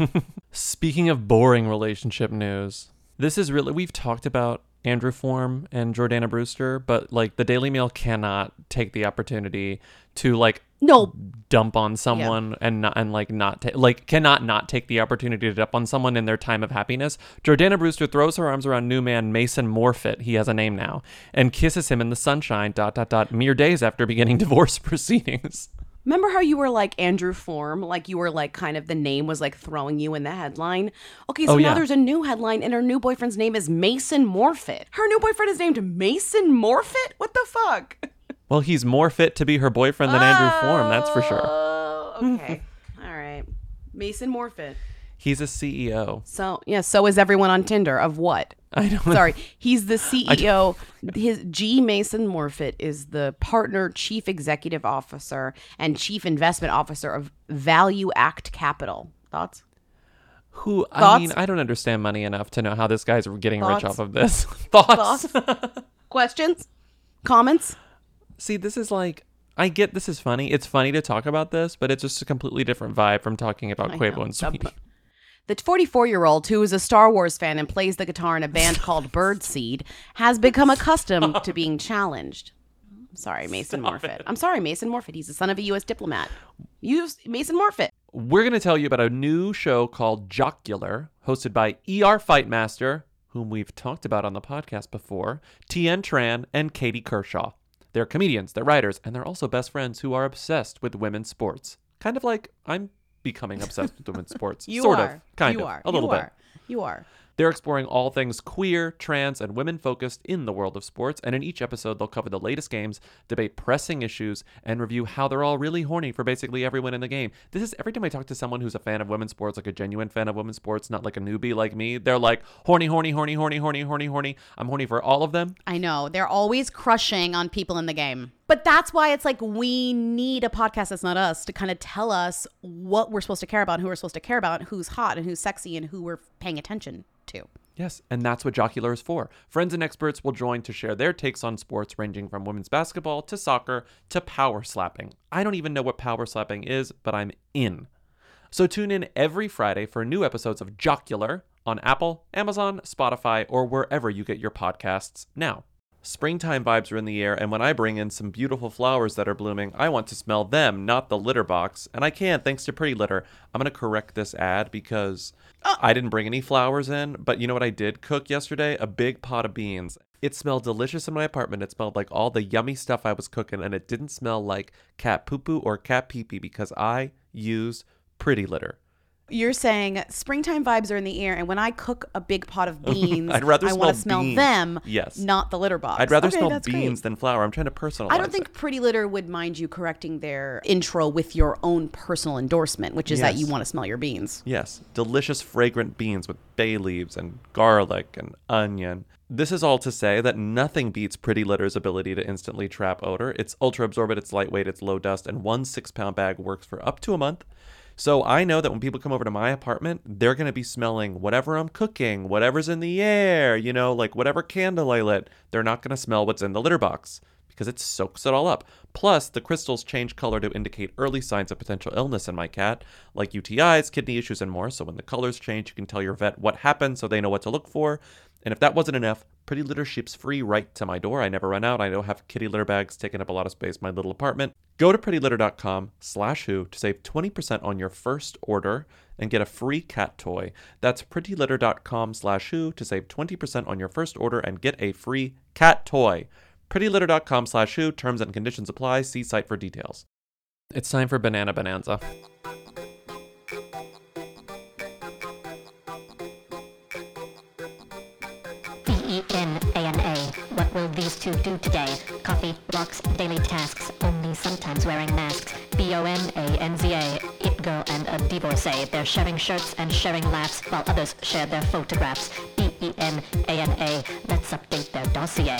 Speaking of boring relationship news, this is really, we've talked about Andrew Form and Jordana Brewster, but like the Daily Mail cannot take the opportunity to like no dump on someone and not and like not ta- like cannot not take the opportunity to dump on someone in their time of happiness. Jordana Brewster throws her arms around new man Mason Morfitt, he has a name now, and kisses him in the sunshine dot dot dot mere days after beginning divorce proceedings. Remember how you were like Andrew Form? Like you were like kind of the name was like throwing you in the headline? Okay, so Oh, now yeah. there's a new headline and her new boyfriend's name is Mason Morfitt. Her new boyfriend is named Mason Morfitt? What the fuck? Well, he's more fit to be her boyfriend than Andrew Form, that's for sure. Oh, okay. All right. Mason Morfitt. He's a C E O. So, yeah, so is everyone on Tinder. Of what? I don't Sorry. He's the C I E O. His G. Mason Morfitt is the partner, chief executive officer, and chief investment officer of Value Act Capital. Thoughts? Who, I Thoughts? mean, I don't understand money enough to know how this guy's getting Thoughts? rich off of this. Thoughts? Questions? Comments? See, this is like, I get this is funny. It's funny to talk about this, but it's just a completely different vibe from talking about I Quavo know. and Sweetie. The forty-four-year-old, who is a Star Wars fan and plays the guitar in a band called Birdseed, has become accustomed to being challenged. I'm sorry, Mason Stop Morfitt. it. I'm sorry, Mason Morfitt. He's the son of a U S diplomat. You, Mason Morfitt. We're going to tell you about a new show called Jocular, hosted by E R Fightmaster, whom we've talked about on the podcast before, Tien Tran, and Katie Kershaw. They're comedians, they're writers, and they're also best friends who are obsessed with women's sports. Kind of like I'm becoming obsessed with women's sports. You sort are. of. Kind you of. are. A little you bit. Are. You are. They're exploring all things queer, trans, and women-focused in the world of sports, and in each episode, they'll cover the latest games, debate pressing issues, and review how they're all really horny for basically everyone in the game. This is every time I talk to someone who's a fan of women's sports, like a genuine fan of women's sports, not like a newbie like me, they're like, horny, horny, horny, horny, horny, horny, horny. I'm horny for all of them. I know. They're always crushing on people in the game. But that's why it's like we need a podcast that's not us to kind of tell us what we're supposed to care about, who we're supposed to care about, who's hot and who's sexy and who we're paying attention to. Yes, and that's what Jocular is for. Friends and experts will join to share their takes on sports ranging from women's basketball to soccer to power slapping. I don't even know what power slapping is, but I'm in. So tune in every Friday for new episodes of Jocular on Apple, Amazon, Spotify, or wherever you get your podcasts now. Springtime vibes are in the air, and when I bring in some beautiful flowers that are blooming, I want to smell them, not the litter box. And I can, thanks to Pretty Litter. I'm going to correct this ad because I didn't bring any flowers in, but you know what I did cook yesterday? A big pot of beans. It smelled delicious in my apartment. It smelled like all the yummy stuff I was cooking, and it didn't smell like cat poo-poo or cat pee-pee because I used Pretty Litter. You're saying springtime vibes are in the air, and when I cook a big pot of beans, I'd rather I smell want to smell beans. them, Yes. not the litter box. I'd rather Okay, smell that's beans great. than flour. I'm trying to personalize I don't think it. Pretty Litter would mind you correcting their intro with your own personal endorsement, which is that Yes. you want to smell your beans. Yes, delicious fragrant beans with bay leaves and garlic and onion. This is all to say that nothing beats Pretty Litter's ability to instantly trap odor. It's ultra absorbent, it's lightweight, it's low dust, and one six pound bag works for up to a month. So I know that when people come over to my apartment, they're going to be smelling whatever I'm cooking, whatever's in the air, you know, like whatever candle I lit. They're not going to smell what's in the litter box because it soaks it all up. Plus, the crystals change color to indicate early signs of potential illness in my cat, like U T Is, kidney issues, and more. So when the colors change, you can tell your vet what happened so they know what to look for. And if that wasn't enough, Pretty Litter ships free right to my door. I never run out. I don't have kitty litter bags taking up a lot of space in my little apartment. Go to prettylitter.com slash who to save twenty percent on your first order and get a free cat toy. That's prettylitter.com slash who to save twenty percent on your first order and get a free cat toy. prettylitter.com slash who. Terms and conditions apply. See site for details. It's time for Banana Bonanza. B E N A N A. What will these two do today? Coffee, walks, daily tasks, only sometimes wearing masks. B O N A N Z A. It girl and a divorcee. They're sharing shirts and sharing laughs while others share their photographs. B E N A N A. Let's update their dossier.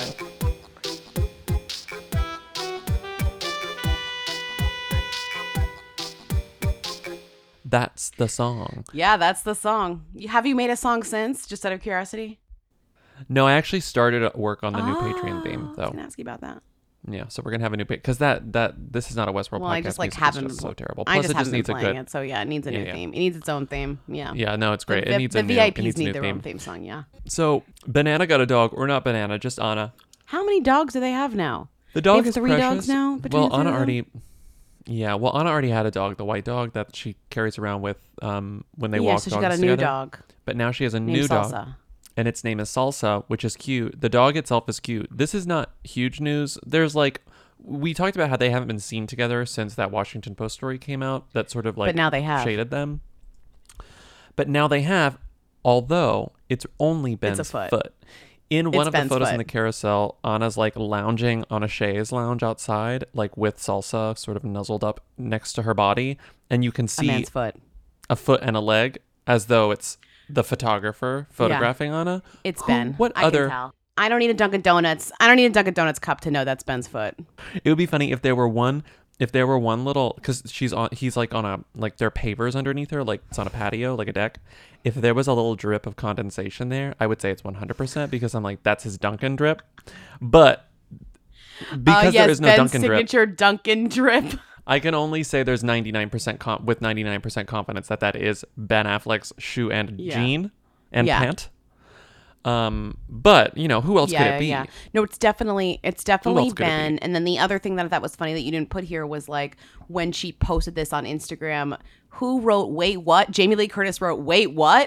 That's the song. Yeah, that's the song. Have you made a song since, just out of curiosity? No, I actually started work on the new Patreon theme, though. I was gonna ask you about that. Yeah, so we're gonna have a new page because that that this is not a Westworld Well, podcast. I just like music, haven't. it's just so terrible. I Plus, just it haven't just been needs a playing good. it, so yeah, it needs a new Yeah, yeah. theme. It needs its own theme. Yeah. Yeah, no, it's great. The, it needs the a new. V I Ps it needs a need new their theme. own theme song. Yeah. So Banana got a dog, or not Banana, just Anna. How many dogs do they have now? The dog they have is three precious. dogs now. Between Well, the three Anna of them? already. Yeah, well, Anna already had a dog, the white dog that she carries around with um when they Yeah, walk so she dogs got a new together. dog. But now she has a Named new dog. Salsa. And its name is Salsa, which is cute. The dog itself is cute. This is not huge news. There's like, we talked about how they haven't been seen together since that Washington Post story came out that sort of like But now they have. shaded them. But now they have, although it's only Ben's It's a foot. In one It's of Ben's the photos foot. in the carousel, Anna's like lounging on a chaise lounge outside, like with Salsa sort of nuzzled up next to her body. And you can see man's foot. a foot and a leg as though it's the photographer photographing Anna. It's Who- Ben. What I other? Can tell. I don't need a Dunkin' Donuts. I don't need a Dunkin' Donuts cup to know that's Ben's foot. It would be funny if there were one, if there were one little, because she's on, he's like on a, like there are pavers underneath her, like it's on a patio, like a deck. If there was a little drip of condensation there, I would say it's one hundred percent because I'm like, that's his Dunkin' drip. But because uh, yes, there is no Ben's Dunkin' drip, signature Dunkin' drip. I can only say there's ninety-nine percent com- with ninety-nine percent confidence that that is Ben Affleck's shoe and Yeah. jean and Yeah. pant. Um, but you know, who else yeah, could it be? Yeah. No, it's definitely it's definitely else could it Ben. be? And then the other thing that I thought was funny that you didn't put here was like when she posted this on Instagram, who wrote "Wait what"? Jamie Lee Curtis wrote "Wait what."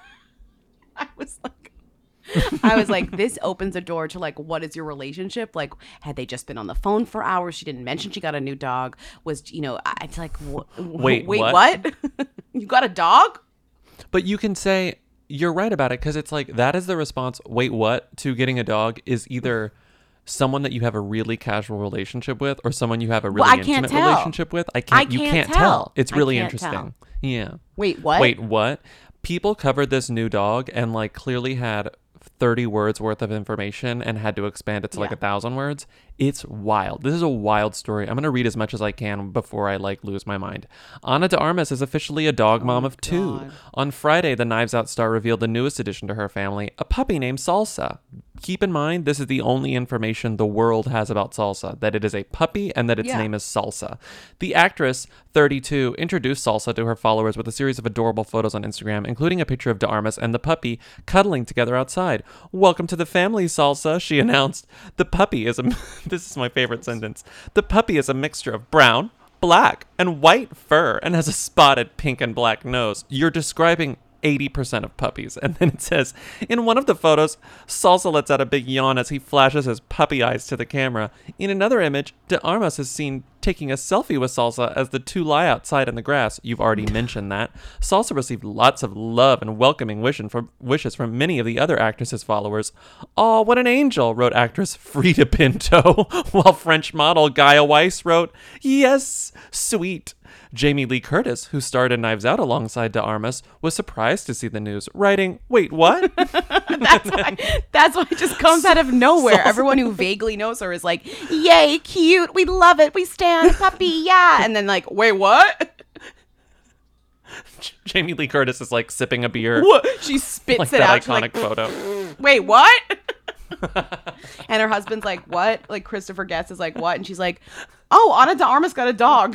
I was like, I was like, this opens a door to like, what is your relationship? Like, had they just been on the phone for hours? She didn't mention she got a new dog. Was you know? I- It's like, wh- Wait, wait, what? what? You got a dog? But you can say you're right about it because it's like that is the response. Wait, what? To getting a dog is either someone that you have a really casual relationship with or someone you have a really Well, I can't intimate tell. relationship with. I can't. I you can't can't tell. tell. It's I really can't interesting. tell. Yeah. Wait, what? Wait, what? People covered this new dog and like clearly had thirty words worth of information and had to expand it to like Yeah. a thousand words. It's wild. This is a wild story. I'm going to read as much as I can before I like lose my mind. Ana de Armas is officially a dog mom of two. On Friday, the Knives Out star revealed the newest addition to her family, a puppy named Salsa. Keep in mind, this is the only information the world has about Salsa, that it is a puppy and that its Yeah. name is Salsa. The actress, thirty-two, introduced Salsa to her followers with a series of adorable photos on Instagram, including a picture of De Armas and the puppy cuddling together outside. Welcome to the family, Salsa, she announced. The puppy is a... This is my favorite sentence. The puppy is a mixture of brown, black, and white fur and has a spotted pink and black nose. You're describing eighty percent of puppies. And then it says, in one of the photos, Salsa lets out a big yawn as he flashes his puppy eyes to the camera. In another image, De Armas is seen taking a selfie with Salsa as the two lie outside in the grass. You've already mentioned that. Salsa received lots of love and welcoming wishes from, wishes from many of the other actress's followers. "Aw, what an angel," wrote actress Frida Pinto, while French model Gaia Weiss wrote, "Yes, sweet." Jamie Lee Curtis, who starred in Knives Out alongside De Armas, was surprised to see the news, writing, "Wait, what?" That's why. That's why it just comes out of nowhere. Salsa. Everyone who vaguely knows her is like, "Yay, cute! We love it. We stand puppy, yeah." And then like, "Wait, what?" Jamie Lee Curtis is like sipping a beer. What? She spits like it that out. She's iconic like, photo. Wait, what? And her husband's like, what? Like Christopher Guest is like, what? And she's like, oh, Ana de Armas got a dog.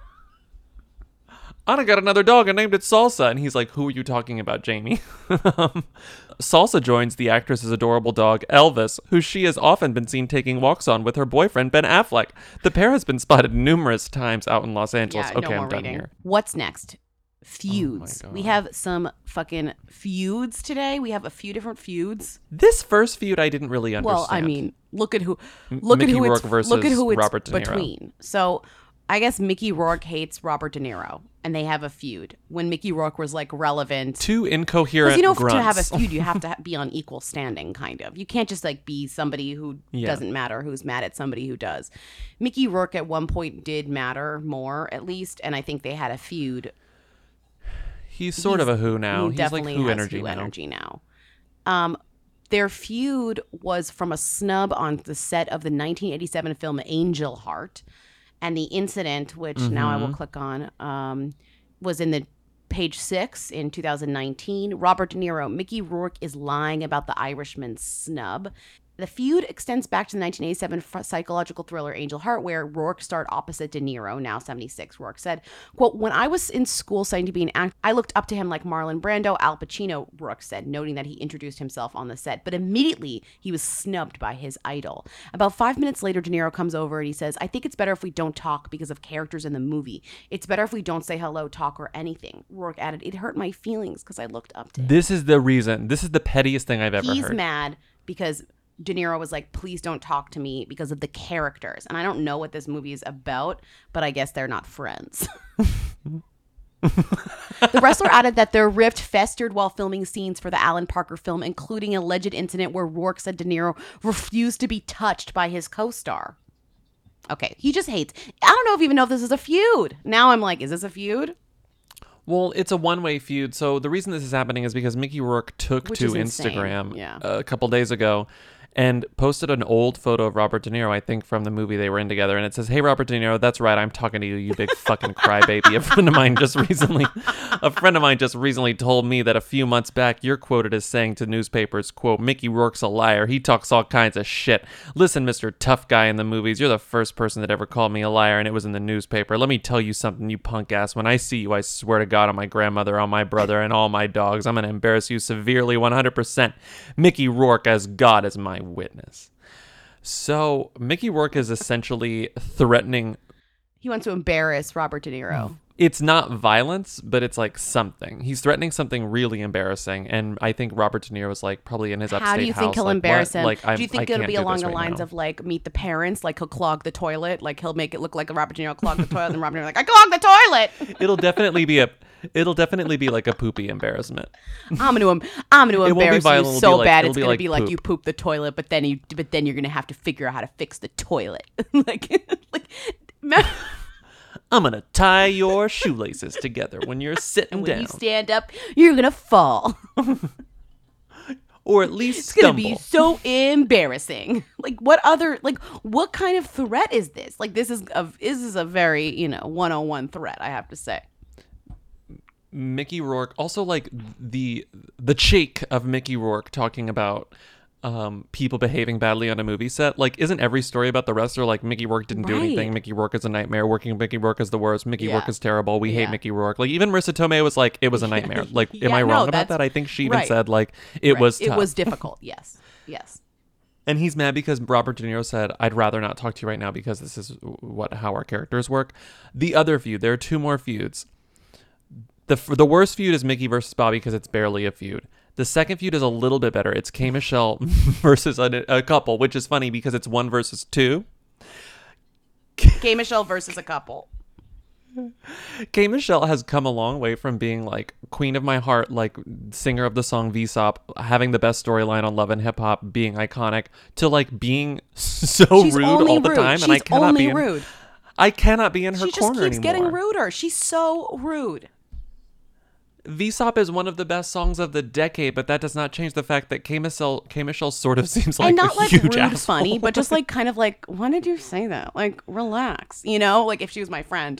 Anna got another dog and named it Salsa. And he's like, who are you talking about, Jamie? um, Salsa joins the actress's adorable dog, Elvis, who she has often been seen taking walks on with her boyfriend, Ben Affleck. The pair has been spotted numerous times out in Los Angeles. Yeah, okay, no I'm more done reading. here. What's next? Feuds. Oh my we God. have some fucking feuds today. We have a few different feuds. This first feud I didn't really understand. Well, I mean, look at who M- look Mickey at who Rourke it's versus look at who it's Robert De Niro. between. So, I guess Mickey Rourke hates Robert De Niro, and they have a feud. When Mickey Rourke was like relevant, Two incoherent because you know, grunts. to have a feud, you have to ha- be on equal standing, kind of. You can't just like be somebody who Yeah. doesn't matter, who's mad at somebody who does. Mickey Rourke at one point did matter more, at least, and I think they had a feud. He's sort of a who now. He He's like definitely who has energy who now. energy now. Um, their feud was from a snub on the set of the nineteen eighty-seven film Angel Heart, and the incident, which now I will Mhm. click on, um, was in the page six in two thousand nineteen. Robert De Niro, Mickey Rourke is lying about the Irishman's snub. The feud extends back to the nineteen eighty-seven f- psychological thriller Angel Heart, where Rourke starred opposite De Niro, now seventy-six. Rourke said, quote, when I was in school studying to be an actor, I looked up to him like Marlon Brando, Al Pacino, Rourke said, noting that he introduced himself on the set. But immediately, he was snubbed by his idol. About five minutes later, De Niro comes over and he says, I think it's better if we don't talk because of characters in the movie. It's better if we don't say hello, talk, or anything. Rourke added, it hurt my feelings because I looked up to him. This is the reason. This is the pettiest thing I've ever He's heard. mad because De Niro was like, please don't talk to me because of the characters. And I don't know what this movie is about, but I guess they're not friends. The wrestler added that their rift festered while filming scenes for the Alan Parker film, including an alleged incident where Rourke said De Niro refused to be touched by his co-star. Okay, he just hates. I don't know if even know if this is a feud. Now I'm like, is this a feud? Well, it's a one-way feud. So the reason this is happening is because Mickey Rourke took Which to is insane. Instagram Yeah. a couple days ago and posted an old photo of Robert De Niro, I think from the movie they were in together. And it says, hey, Robert De Niro, that's right. I'm talking to you, you big fucking crybaby. A friend of mine just recently, a friend of mine just recently told me that a few months back, you're quoted as saying to newspapers, quote, Mickey Rourke's a liar. He talks all kinds of shit. Listen, Mister Tough Guy in the movies, you're the first person that ever called me a liar, and it was in the newspaper. Let me tell you something, you punk ass. When I see you, I swear to God on my grandmother, on my brother, and all my dogs, I'm going to embarrass you severely one hundred percent. Mickey Rourke as God is my witness. So Mickey Rourke is essentially threatening. He wants to embarrass Robert De Niro. It's not violence, but it's like something. He's threatening something really embarrassing, and I think Robert De Niro is like probably in his upstate house. How do you think he'll like, embarrass what? him? Like, I'm, do you think I it'll can't be do along this the right lines now. of like Meet the Parents? Like he'll clog the toilet. Like he'll make it look like Robert De Niro clogged the toilet, and Robert De Niro like I clogged the toilet. It'll definitely be a. It'll definitely be like a poopy embarrassment. I'm gonna, I'm gonna It won't be embarrass violent, you it'll so be like- bad it'll it's be gonna like be like poop. you poop the toilet, but then you, but then you're gonna have to figure out how to fix the toilet. like, like, I'm gonna tie your shoelaces together when you're sitting and when down, you stand up, you're gonna fall. or at least It's gonna stumble. be so embarrassing. Like what other like what kind of threat is this? Like this is a this is a very, you know, one oh one threat, I have to say. Mickey Rourke, also like the the cheek of Mickey Rourke talking about um, people behaving badly on a movie set. Like, isn't every story about the wrestler like Mickey Rourke didn't do anything? Right. Mickey Rourke is a nightmare. Working with Mickey Rourke is the worst. Mickey Yeah. Rourke is terrible. We Yeah. hate Mickey Rourke. Like even Marissa Tomei was like, it was a nightmare. Like, am Yeah, I no, wrong about that's- that? I think she even right. said like it Right. was It tough. was difficult. Yes. Yes. And he's mad because Robert De Niro said, I'd rather not talk to you right now because this is what how our characters work. The other feud, there are two more feuds. The the worst feud is Mickey versus Bobby because it's barely a feud. The second feud is a little bit better. It's K. Michelle versus a, a couple, which is funny because it's one versus two. K. Michelle versus a couple. K. Michelle has come a long way from being like queen of my heart, like singer of the song V-Sop, having the best storyline on Love and Hip Hop, being iconic, to like being so She's rude only all the rude. time. and I She's cannot only be in, rude. I cannot be in her She just corner keeps anymore. getting ruder. She's so rude. V-Sop is one of the best songs of the decade, but that does not change the fact that K. Michelle, K. Michelle sort of seems like and not a like huge rude asshole. funny, but just like kind of like, why did you say that? Like, relax. You know, like if she was my friend.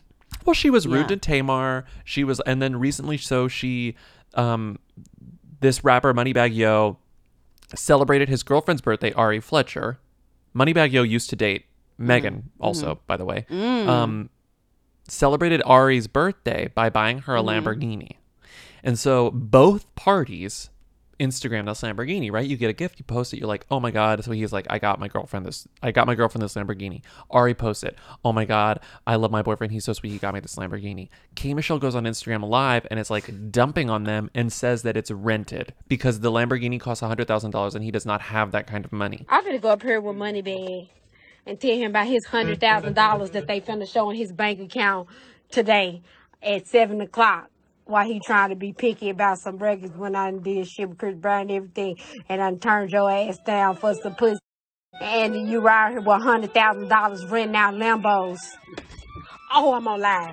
Well, she was rude Yeah. to Tamar. She was, and then recently, so she, um, this rapper Moneybagg Yo celebrated his girlfriend's birthday, Ari Fletcher. Moneybagg Yo used to date Megan, also, by the way. Mm. Um, celebrated Ari's birthday by buying her a Mhm. Lamborghini. And so both parties Instagram this Lamborghini, right? You get a gift, you post it, you're like, oh my God. So he's like, I got my girlfriend this, I got my girlfriend this Lamborghini. Ari posts it. Oh my God, I love my boyfriend. He's so sweet. He got me this Lamborghini. K Michelle goes on Instagram Live and it's like dumping on them and says that it's rented because the Lamborghini costs one hundred thousand dollars and he does not have that kind of money. I'm gonna go up here with Moneybagg and tell him about his hundred thousand dollars that they finna show in his bank account today at seven o'clock. While he trying to be picky about some records when I did shit with Chris Brown and everything, and I turned your ass down for some pussy, and you right here with hundred thousand dollars renting out Lambos. Oh, I'm on live.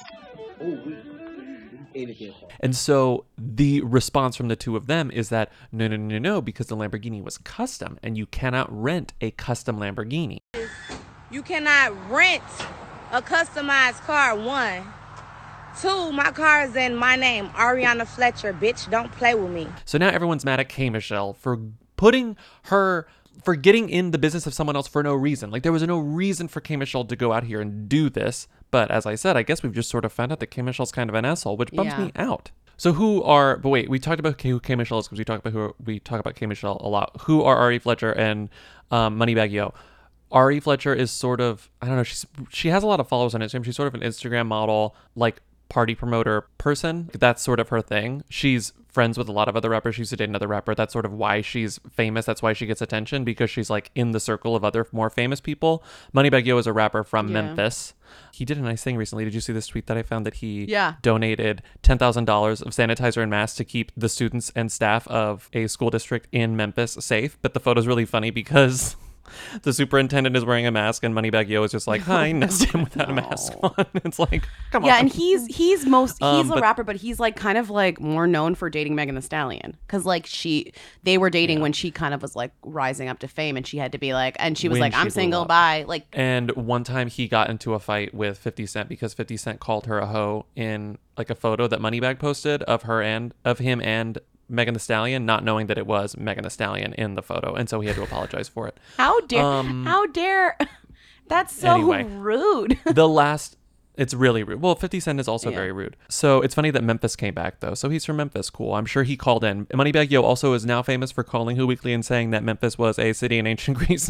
And so the response from the two of them is that no, no, no, no, because the Lamborghini was custom and you cannot rent a custom Lamborghini. You cannot rent a customized car, one. Two, my car is in my name, Ariana Fletcher. Bitch, don't play with me. So now everyone's mad at K Michelle for putting her, for getting in the business of someone else for no reason. Like there was no reason for K Michelle to go out here and do this. But as I said, I guess we've just sort of found out that K Michelle's kind of an asshole, which bums Yeah. me out. So who are, but wait, we talked about K, who K Michelle is because we talked about who, we talk about K Michelle a lot. Who are Ari Fletcher and um, Moneybagg Yo? Ari Fletcher is sort of, I don't know, she's she has a lot of followers on Instagram. She's sort of an Instagram model, like party promoter person. That's sort of her thing. She's friends with a lot of other rappers. She used to date another rapper. That's sort of why she's famous. That's why she gets attention, because she's like in the circle of other more famous people. Moneybagg Yo is a rapper from Yeah. Memphis. He did a nice thing recently. Did you see this tweet that I found that he Yeah. donated ten thousand dollars of sanitizer and masks to keep the students and staff of a school district in Memphis safe? But the photo's really funny because the superintendent is wearing a mask and Moneybagg Yo is just like, hi, next to him without a mask on. It's like, come yeah, on. and he's he's most he's Um, a but- rapper, but he's like kind of like more known for dating Megan Thee Stallion because like she they were dating when she kind of was like rising up to fame, and she had to be like, and she was When like, she I'm blew single, up. bye. Like And one time he got into a fight with fifty Cent because fifty Cent called her a hoe in like a photo that Moneybagg posted of her and of him and Megan Thee Stallion, not knowing that it was Megan Thee Stallion in the photo, and so he had to apologize for it. how dare Um, how dare that's so anyway. rude. The last, it's really rude. Well, fifty Cent is also Yeah. very rude. So it's funny that Memphis came back though. So he's from Memphis. Cool. I'm sure he called in. Moneybagg Yo also is now famous for calling Who Weekly and saying that Memphis was a city in ancient Greece.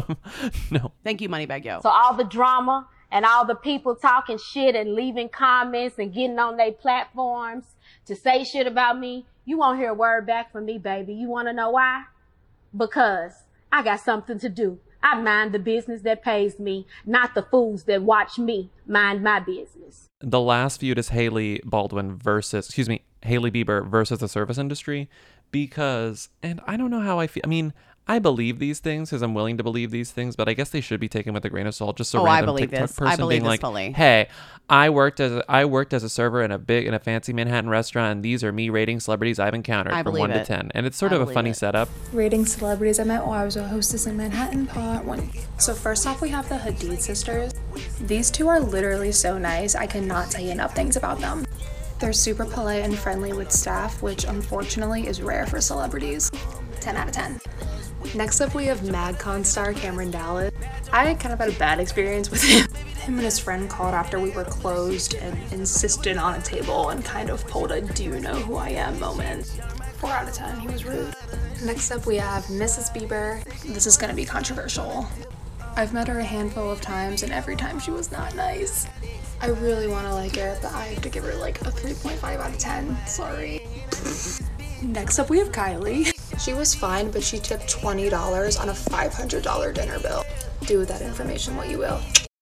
No. Thank you, Moneybagg Yo. So all the drama and all the people talking shit and leaving comments and getting on their platforms to say shit about me, you won't hear a word back from me, baby. You want to know why? Because I got something to do. I mind the business that pays me, not the fools that watch me mind my business. The last feud is Haley Baldwin versus, excuse me, Haley Bieber versus the service industry because, and I don't know how I feel. I mean, I believe these things because I'm willing to believe these things, but I guess they should be taken with a grain of salt. Just a Oh, I random believe TikTok this. I person believe being this like, fully. "Hey, I worked as a, I worked as a server in a big in a fancy Manhattan restaurant, and these are me rating celebrities I've encountered I from believe one to it. ten." And it's sort I of a believe funny it. setup. Rating celebrities I met while I was a hostess in Manhattan, part one. So first off, we have the Hadid sisters. These two are literally so nice. I cannot tell you enough things about them. They're super polite and friendly with staff, which unfortunately is rare for celebrities. ten out of ten. Next up, we have MagCon star Cameron Dallas. I kind of had a bad experience with him. Him and his friend called after we were closed and insisted on a table and kind of pulled a do you know who I am moment. four out of ten, he was rude. Next up, we have Missus Bieber. This is gonna be controversial. I've met her a handful of times and every time she was not nice. I really want to like her, but I have to give her like a three point five out of ten. Sorry. Next up, we have Kylie. She was fine, but she tipped twenty dollars on a five hundred dollars dinner bill. Do with that information what you will.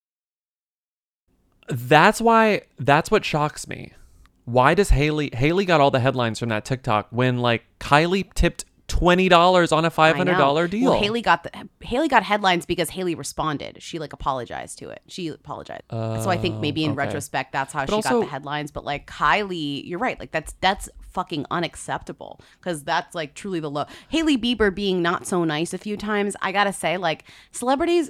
That's why, that's what shocks me. Why does Haley, Haley got all the headlines from that TikTok when like Kylie tipped twenty dollars on a five hundred dollars I know. deal? Well, Haley got the Haley got headlines because Haley responded. She like apologized to it. She apologized. so I think maybe in Oh, okay. retrospect that's how But she also- got the headlines. But like Kylie, you're right. Like that's that's fucking unacceptable because that's like truly the low. Haley Bieber being not so nice a few times. I gotta say, like celebrities,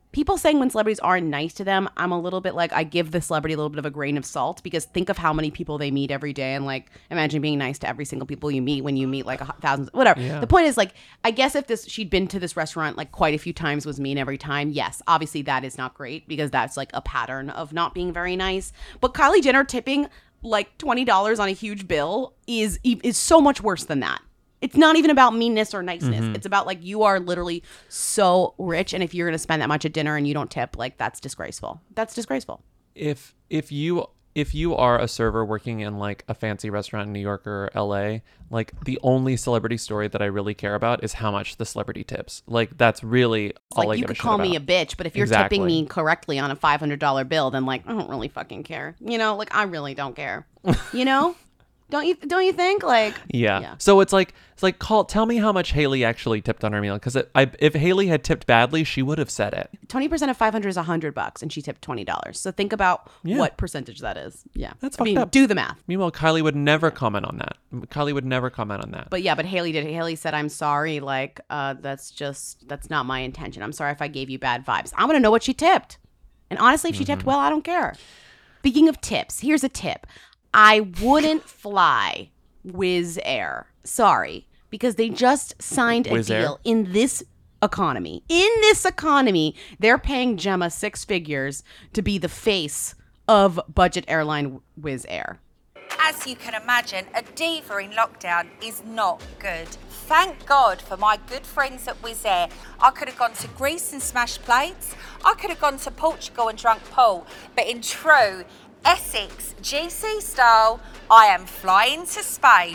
people saying when celebrities aren't nice to them, I'm a little bit like, I give the celebrity a little bit of a grain of salt, because think of how many people they meet every day, and like imagine being nice to every single people you meet when you meet like a thousand, whatever. Yeah. The point is, like, I guess if this she'd been to this restaurant like quite a few times, was mean every time, yes, obviously that is not great, because that's like a pattern of not being very nice. But Kylie Jenner tipping like twenty dollars on a huge bill is is so much worse than that. It's not even about meanness or niceness. Mhm. It's about like, you are literally so rich, and if you're going to spend that much at dinner and you don't tip, like, that's disgraceful. That's disgraceful. If if you if you are a server working in like a fancy restaurant in New York or L A, like the only celebrity story that I really care about is how much the celebrity tips. Like that's really all Like, I you give could a shit call me a about. bitch, but if you're Exactly. tipping me correctly on a five hundred dollars bill, then like, I don't really fucking care. You know, like, I really don't care. You know? Don't you don't you think? Like, Yeah. yeah. So it's like it's like call tell me how much Haley actually tipped on her meal, because I if Haley had tipped badly, she would have said it. twenty percent of five hundred is one hundred bucks, and she tipped twenty dollars. So think about Yeah. what percentage that is. Yeah. That's I fucked mean, up. do the math. Meanwhile, Kylie would never comment on that. Kylie would never comment on that. But yeah, but Haley did. Haley said, "I'm sorry. Like, uh, that's just that's not my intention. I'm sorry if I gave you bad vibes. I want to know what she tipped. And honestly, if she tipped Mm-hmm. well, I don't care." Speaking of tips, here's a tip: I wouldn't fly Wizz Air. Sorry, because they just signed a Wizz Air? deal in this economy. In this economy, they're paying Gemma six figures to be the face of budget airline Wizz Air. As you can imagine, a diva in lockdown is not good. Thank God for my good friends at Wizz Air. I could have gone to Greece and smashed plates. I could have gone to Portugal and drunk pool. But in true Essex G C style, I am flying to Spain.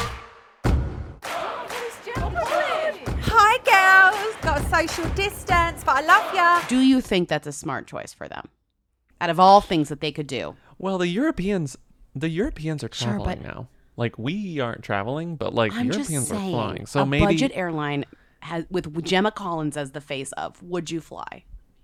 Hi girls, got a social distance, but I love ya. Do you think that's a smart choice for them? Out of all things that they could do. Well, the Europeans the Europeans are Sure, traveling but- now. Like we aren't traveling, but like I'm Europeans just saying, are flying. So a maybe budget airline has with Gemma Collins as the face of, would you fly?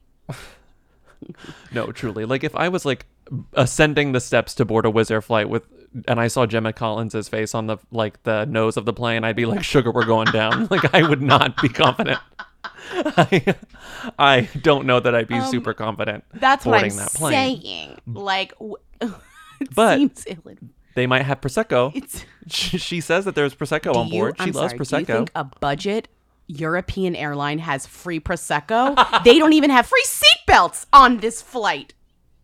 No, truly. Like if I was like ascending the steps to board a Wizz Air flight with, and I saw Gemma Collins's face on the like the nose of the plane, I'd be like, "Sugar, we're going down." Like I would not be confident. I, I don't know that I'd be Um, super confident That's what I'm boarding that plane. saying. Like, w- it But seems ill- they might have prosecco. It's- She, she says that there's prosecco Do on board. you- She I'm loves sorry, prosecco. Do you think a budget European airline has free prosecco? They don't even have free seatbelts on this flight.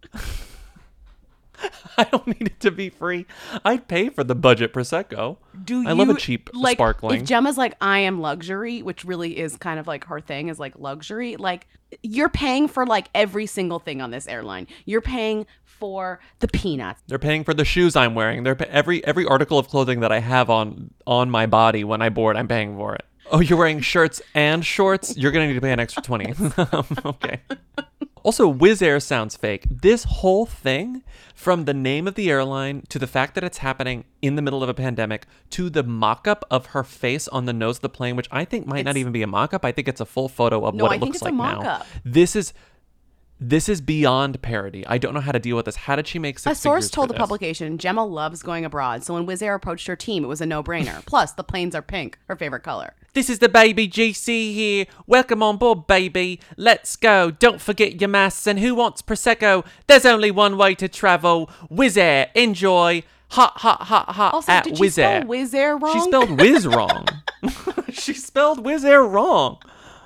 I don't need it to be free. I'd pay for the budget prosecco. Do I love a you- cheap like, sparkling. If Gemma's like, I am luxury, which really is kind of like her thing, is like luxury. Like, you're paying for like every single thing on this airline. You're paying for the peanuts. They're paying for the shoes I'm wearing. They're pa- every every article of clothing that I have on on my body when I board, I'm paying for it. Oh, you're wearing shirts and shorts? You're gonna need to pay an extra twenty. Okay. Also, Wizz Air sounds fake. This whole thing, from the name of the airline to the fact that it's happening in the middle of a pandemic to the mock-up of her face on the nose of the plane, which I think might not It's- even be a mock-up. I think it's a full photo of No, what I it think looks it's a like now. mock-up. This is this is beyond parody. I don't know how to deal with this. How did she make six A source figures told for the this? publication Gemma loves going abroad, so when Wizz Air approached her team, it was a no-brainer. Plus, the planes are pink, her favorite color. This is the baby G C here. Welcome on board, baby. Let's go. Don't forget your masks. And who wants Prosecco? There's only one way to travel. Wizz Air. Enjoy. Hot, hot, hot, hot Also, at did she Wizz spell Air. Wizz Air wrong? She spelled Whiz wrong. She spelled Wizz Air wrong.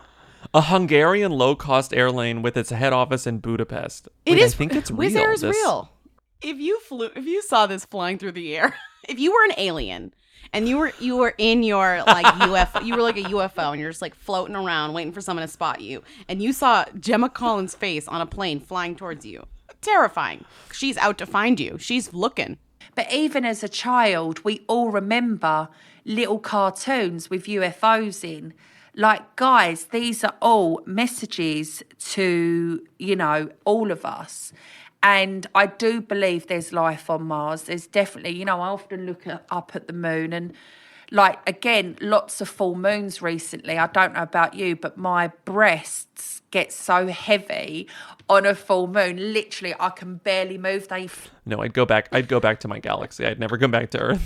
A Hungarian low-cost airline with its head office in Budapest. It Wait, is. I think it's Wizz real. Air is This- real. If you flew, if you saw this flying through the air, if you were an alien and you were you were in your like U F O, you were like a U F O and you're just like floating around waiting for someone to spot you, and you saw Gemma Collins' face on a plane flying towards you, terrifying. She's out to find you. She's looking. But even as a child, we all remember little cartoons with U F Os in. Like, guys, these are all messages to, you know, all of us. And I do believe there's life on Mars. There's definitely, you know, I often look at, up at the moon and, like, again, lots of full moons recently. I don't know about you, but my breasts get so heavy on a full moon. Literally, I can barely move. They f- No, I'd go back. I'd go back to my galaxy. I'd never come back to Earth.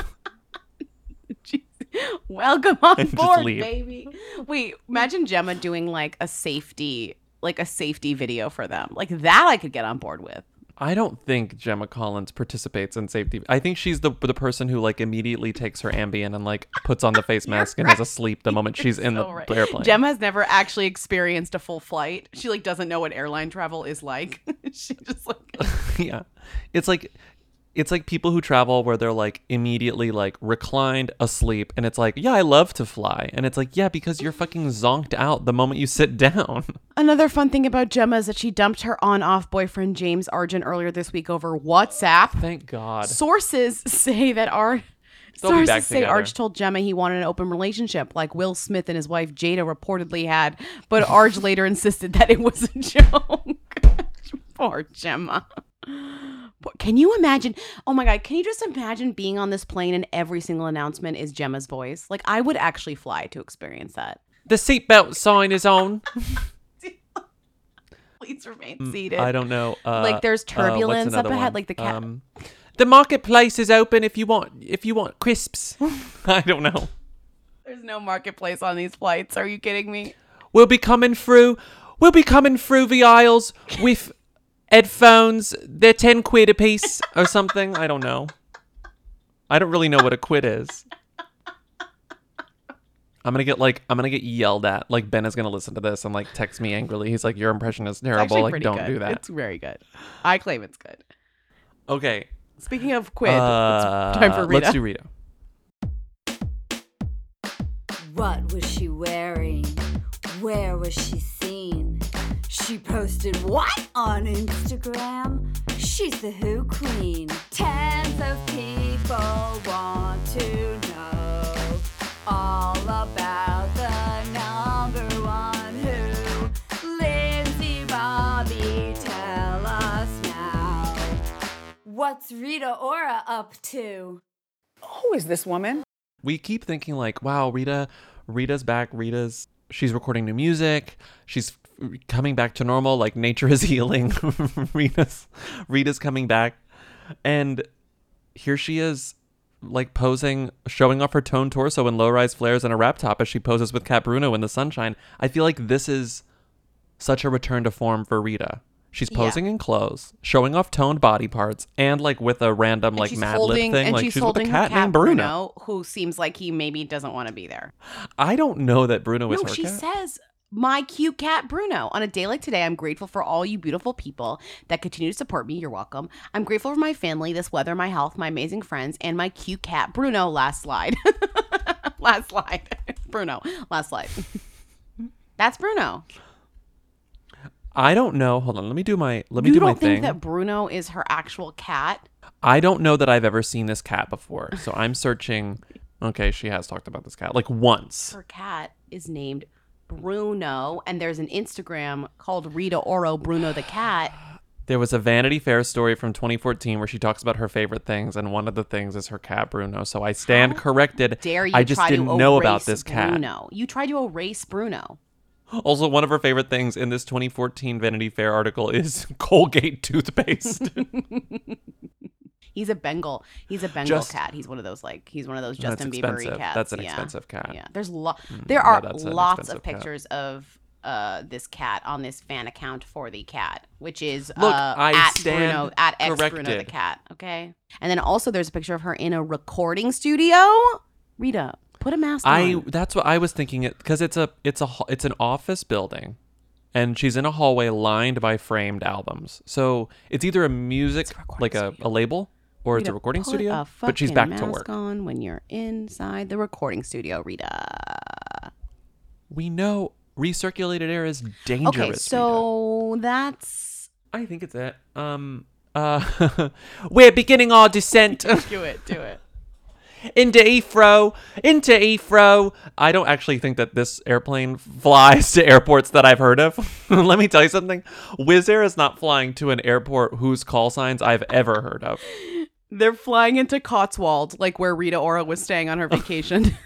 Welcome on And just board, leave. baby. Wait, imagine Gemma doing like a safety like a safety video for them. Like that I could get on board with. I don't think Gemma Collins participates in safety. I think she's the the person who like immediately takes her Ambien and like puts on the face mask and right. is asleep the moment she's in so the right. airplane. Gemma has never actually experienced a full flight. She like doesn't know what airline travel is like. She just like Yeah. It's like it's like people who travel where they're like immediately like reclined asleep and it's like, yeah, I love to fly. And it's like, yeah, because you're fucking zonked out the moment you sit down. Another fun thing about Gemma is that she dumped her on-off boyfriend James Argent earlier this week over WhatsApp. Thank God. Sources say that Ar- They'll be back Sources say together. Arch told Gemma he wanted an open relationship like Will Smith and his wife Jada reportedly had, but Arj later insisted that it was a joke. Poor Gemma. Can you imagine? Oh my God, can you just imagine being on this plane and every single announcement is Gemma's voice? Like, I would actually fly to experience that. The seatbelt sign is on. Please remain Mm, seated. I don't know. Uh, like, there's uh, what's turbulence up another ahead. one? Like the cat. Um, the marketplace is open if you want if you want crisps. I don't know. There's no marketplace on these flights. Are you kidding me? We'll be coming through. We'll be coming through the aisles with headphones. They're ten quid a piece or something. I don't know. I don't really know what a quid is. I'm gonna get like I'm gonna get yelled at. Like Ben is gonna listen to this and like text me angrily. He's like, "Your impression is It's terrible. actually Like, pretty don't good. do that." It's very good. I claim it's good. Okay. Speaking of quid, Uh, it's time for Rita. Let's do Rita. What was she wearing? Where was she seen? She posted what on Instagram? She's the Who Queen. Tens of people want to know all about the number one Who. Lindsay Bobby, tell us now. What's Rita Ora up to? Who is this woman? We keep thinking like, wow, Rita, Rita's back. Rita's she's recording new music. She's coming back to normal. Like nature is healing. Rita's Rita's coming back, and here she is, like posing, showing off her toned torso in low-rise flares and a wrap top as she poses with Kat Bruno in the sunshine. I feel like this is such a return to form for Rita. She's posing Yeah. in clothes, showing off toned body parts, and like with a random And like she's Mad holding, Lib thing. and Like she's, she's with a holding cat her cat named Bruno. Bruno, who seems like he maybe doesn't want to be there. I don't know that Bruno is No, her she cat. says, "My cute cat Bruno." On a day like today, I'm grateful for all you beautiful people that continue to support me. You're welcome. I'm grateful for my family, this weather, my health, my amazing friends, and my cute cat Bruno. Last slide. Last slide. Bruno. Last slide. That's Bruno. I don't know. Hold on. Let me do my let me you do don't my think thing. that Bruno is her actual cat? I don't know that I've ever seen this cat before. So I'm searching. Okay, she has talked about this cat like once. Her cat is named Bruno, and there's an Instagram called Rita Oro Bruno the cat. There was a Vanity Fair story from twenty fourteen where she talks about her favorite things, and one of the things is her cat Bruno. So I stand How corrected. Dare you I just try didn't to know about erase this cat. Bruno. You tried to erase Bruno. Also, one of her favorite things in this twenty fourteen Vanity Fair article is Colgate toothpaste. He's a Bengal. He's a Bengal Just- cat. He's one of those like he's one of those That's Justin Bieber expensive. cats. That's an Yeah. expensive cat. Yeah. There's lo- Mm, there yeah, are that's an lots expensive of cat. pictures of uh this cat on this fan account for the cat, which is Look, uh, I at stand Bruno at X Bruno the corrected. cat. Okay. And then also there's a picture of her in a recording studio. Rita, put a mask I on. that's what I was thinking it because it's a it's a ho- it's an office building, and she's in a hallway lined by framed albums. So it's either a music like a, a label or it's Rita, a recording put studio. a But she's fucking back to mask work. on when you're inside the recording studio, Rita. We know recirculated air is dangerous. Okay, so that's I think it's it. Um. Uh. We're beginning our descent. do it, do it. Into Heathrow, into Heathrow. I don't actually think that this airplane flies to airports that I've heard of. Let me tell you something. Wizz Air is not flying to an airport whose call signs I've ever heard of. They're flying into Cotswold, like where Rita Ora was staying on her vacation.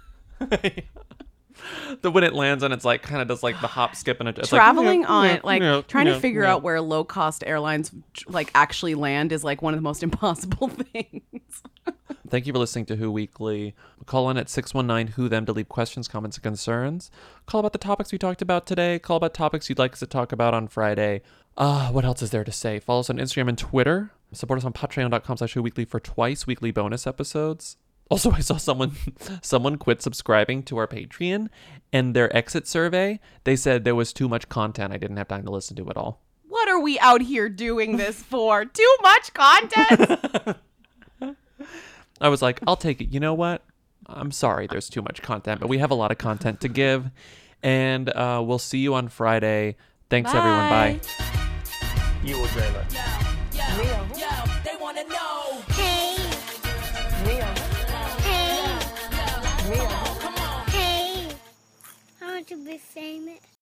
The when it lands and it's like kind of does like the hop, skip, and it's Traveling like, yeah, on yeah, like yeah, trying yeah, to figure yeah. out where low cost airlines like actually land is like one of the most impossible things. Thank you for listening to Who Weekly. Call in at six one nine who them to leave questions, comments, and concerns. Call about the topics we talked about today. Call about topics you'd like us to talk about on Friday. Uh, what else is there to say? Follow us on Instagram and Twitter. Support us on patreon.com slash Who Weekly for twice weekly bonus episodes. Also, I saw someone someone quit subscribing to our Patreon, and their exit survey, they said there was too much content. I didn't have time to listen to it all. What are we out here doing this for? Too much content? I was like, I'll take it. You know what? I'm sorry there's too much content, but we have a lot of content to give. And uh, we'll see you on Friday. Thanks, Bye. everyone. Bye. You will dream it. Yo, yo, they want to know. Hey. Rio. Hey. Rio. Come on. Hey. I want to be famous.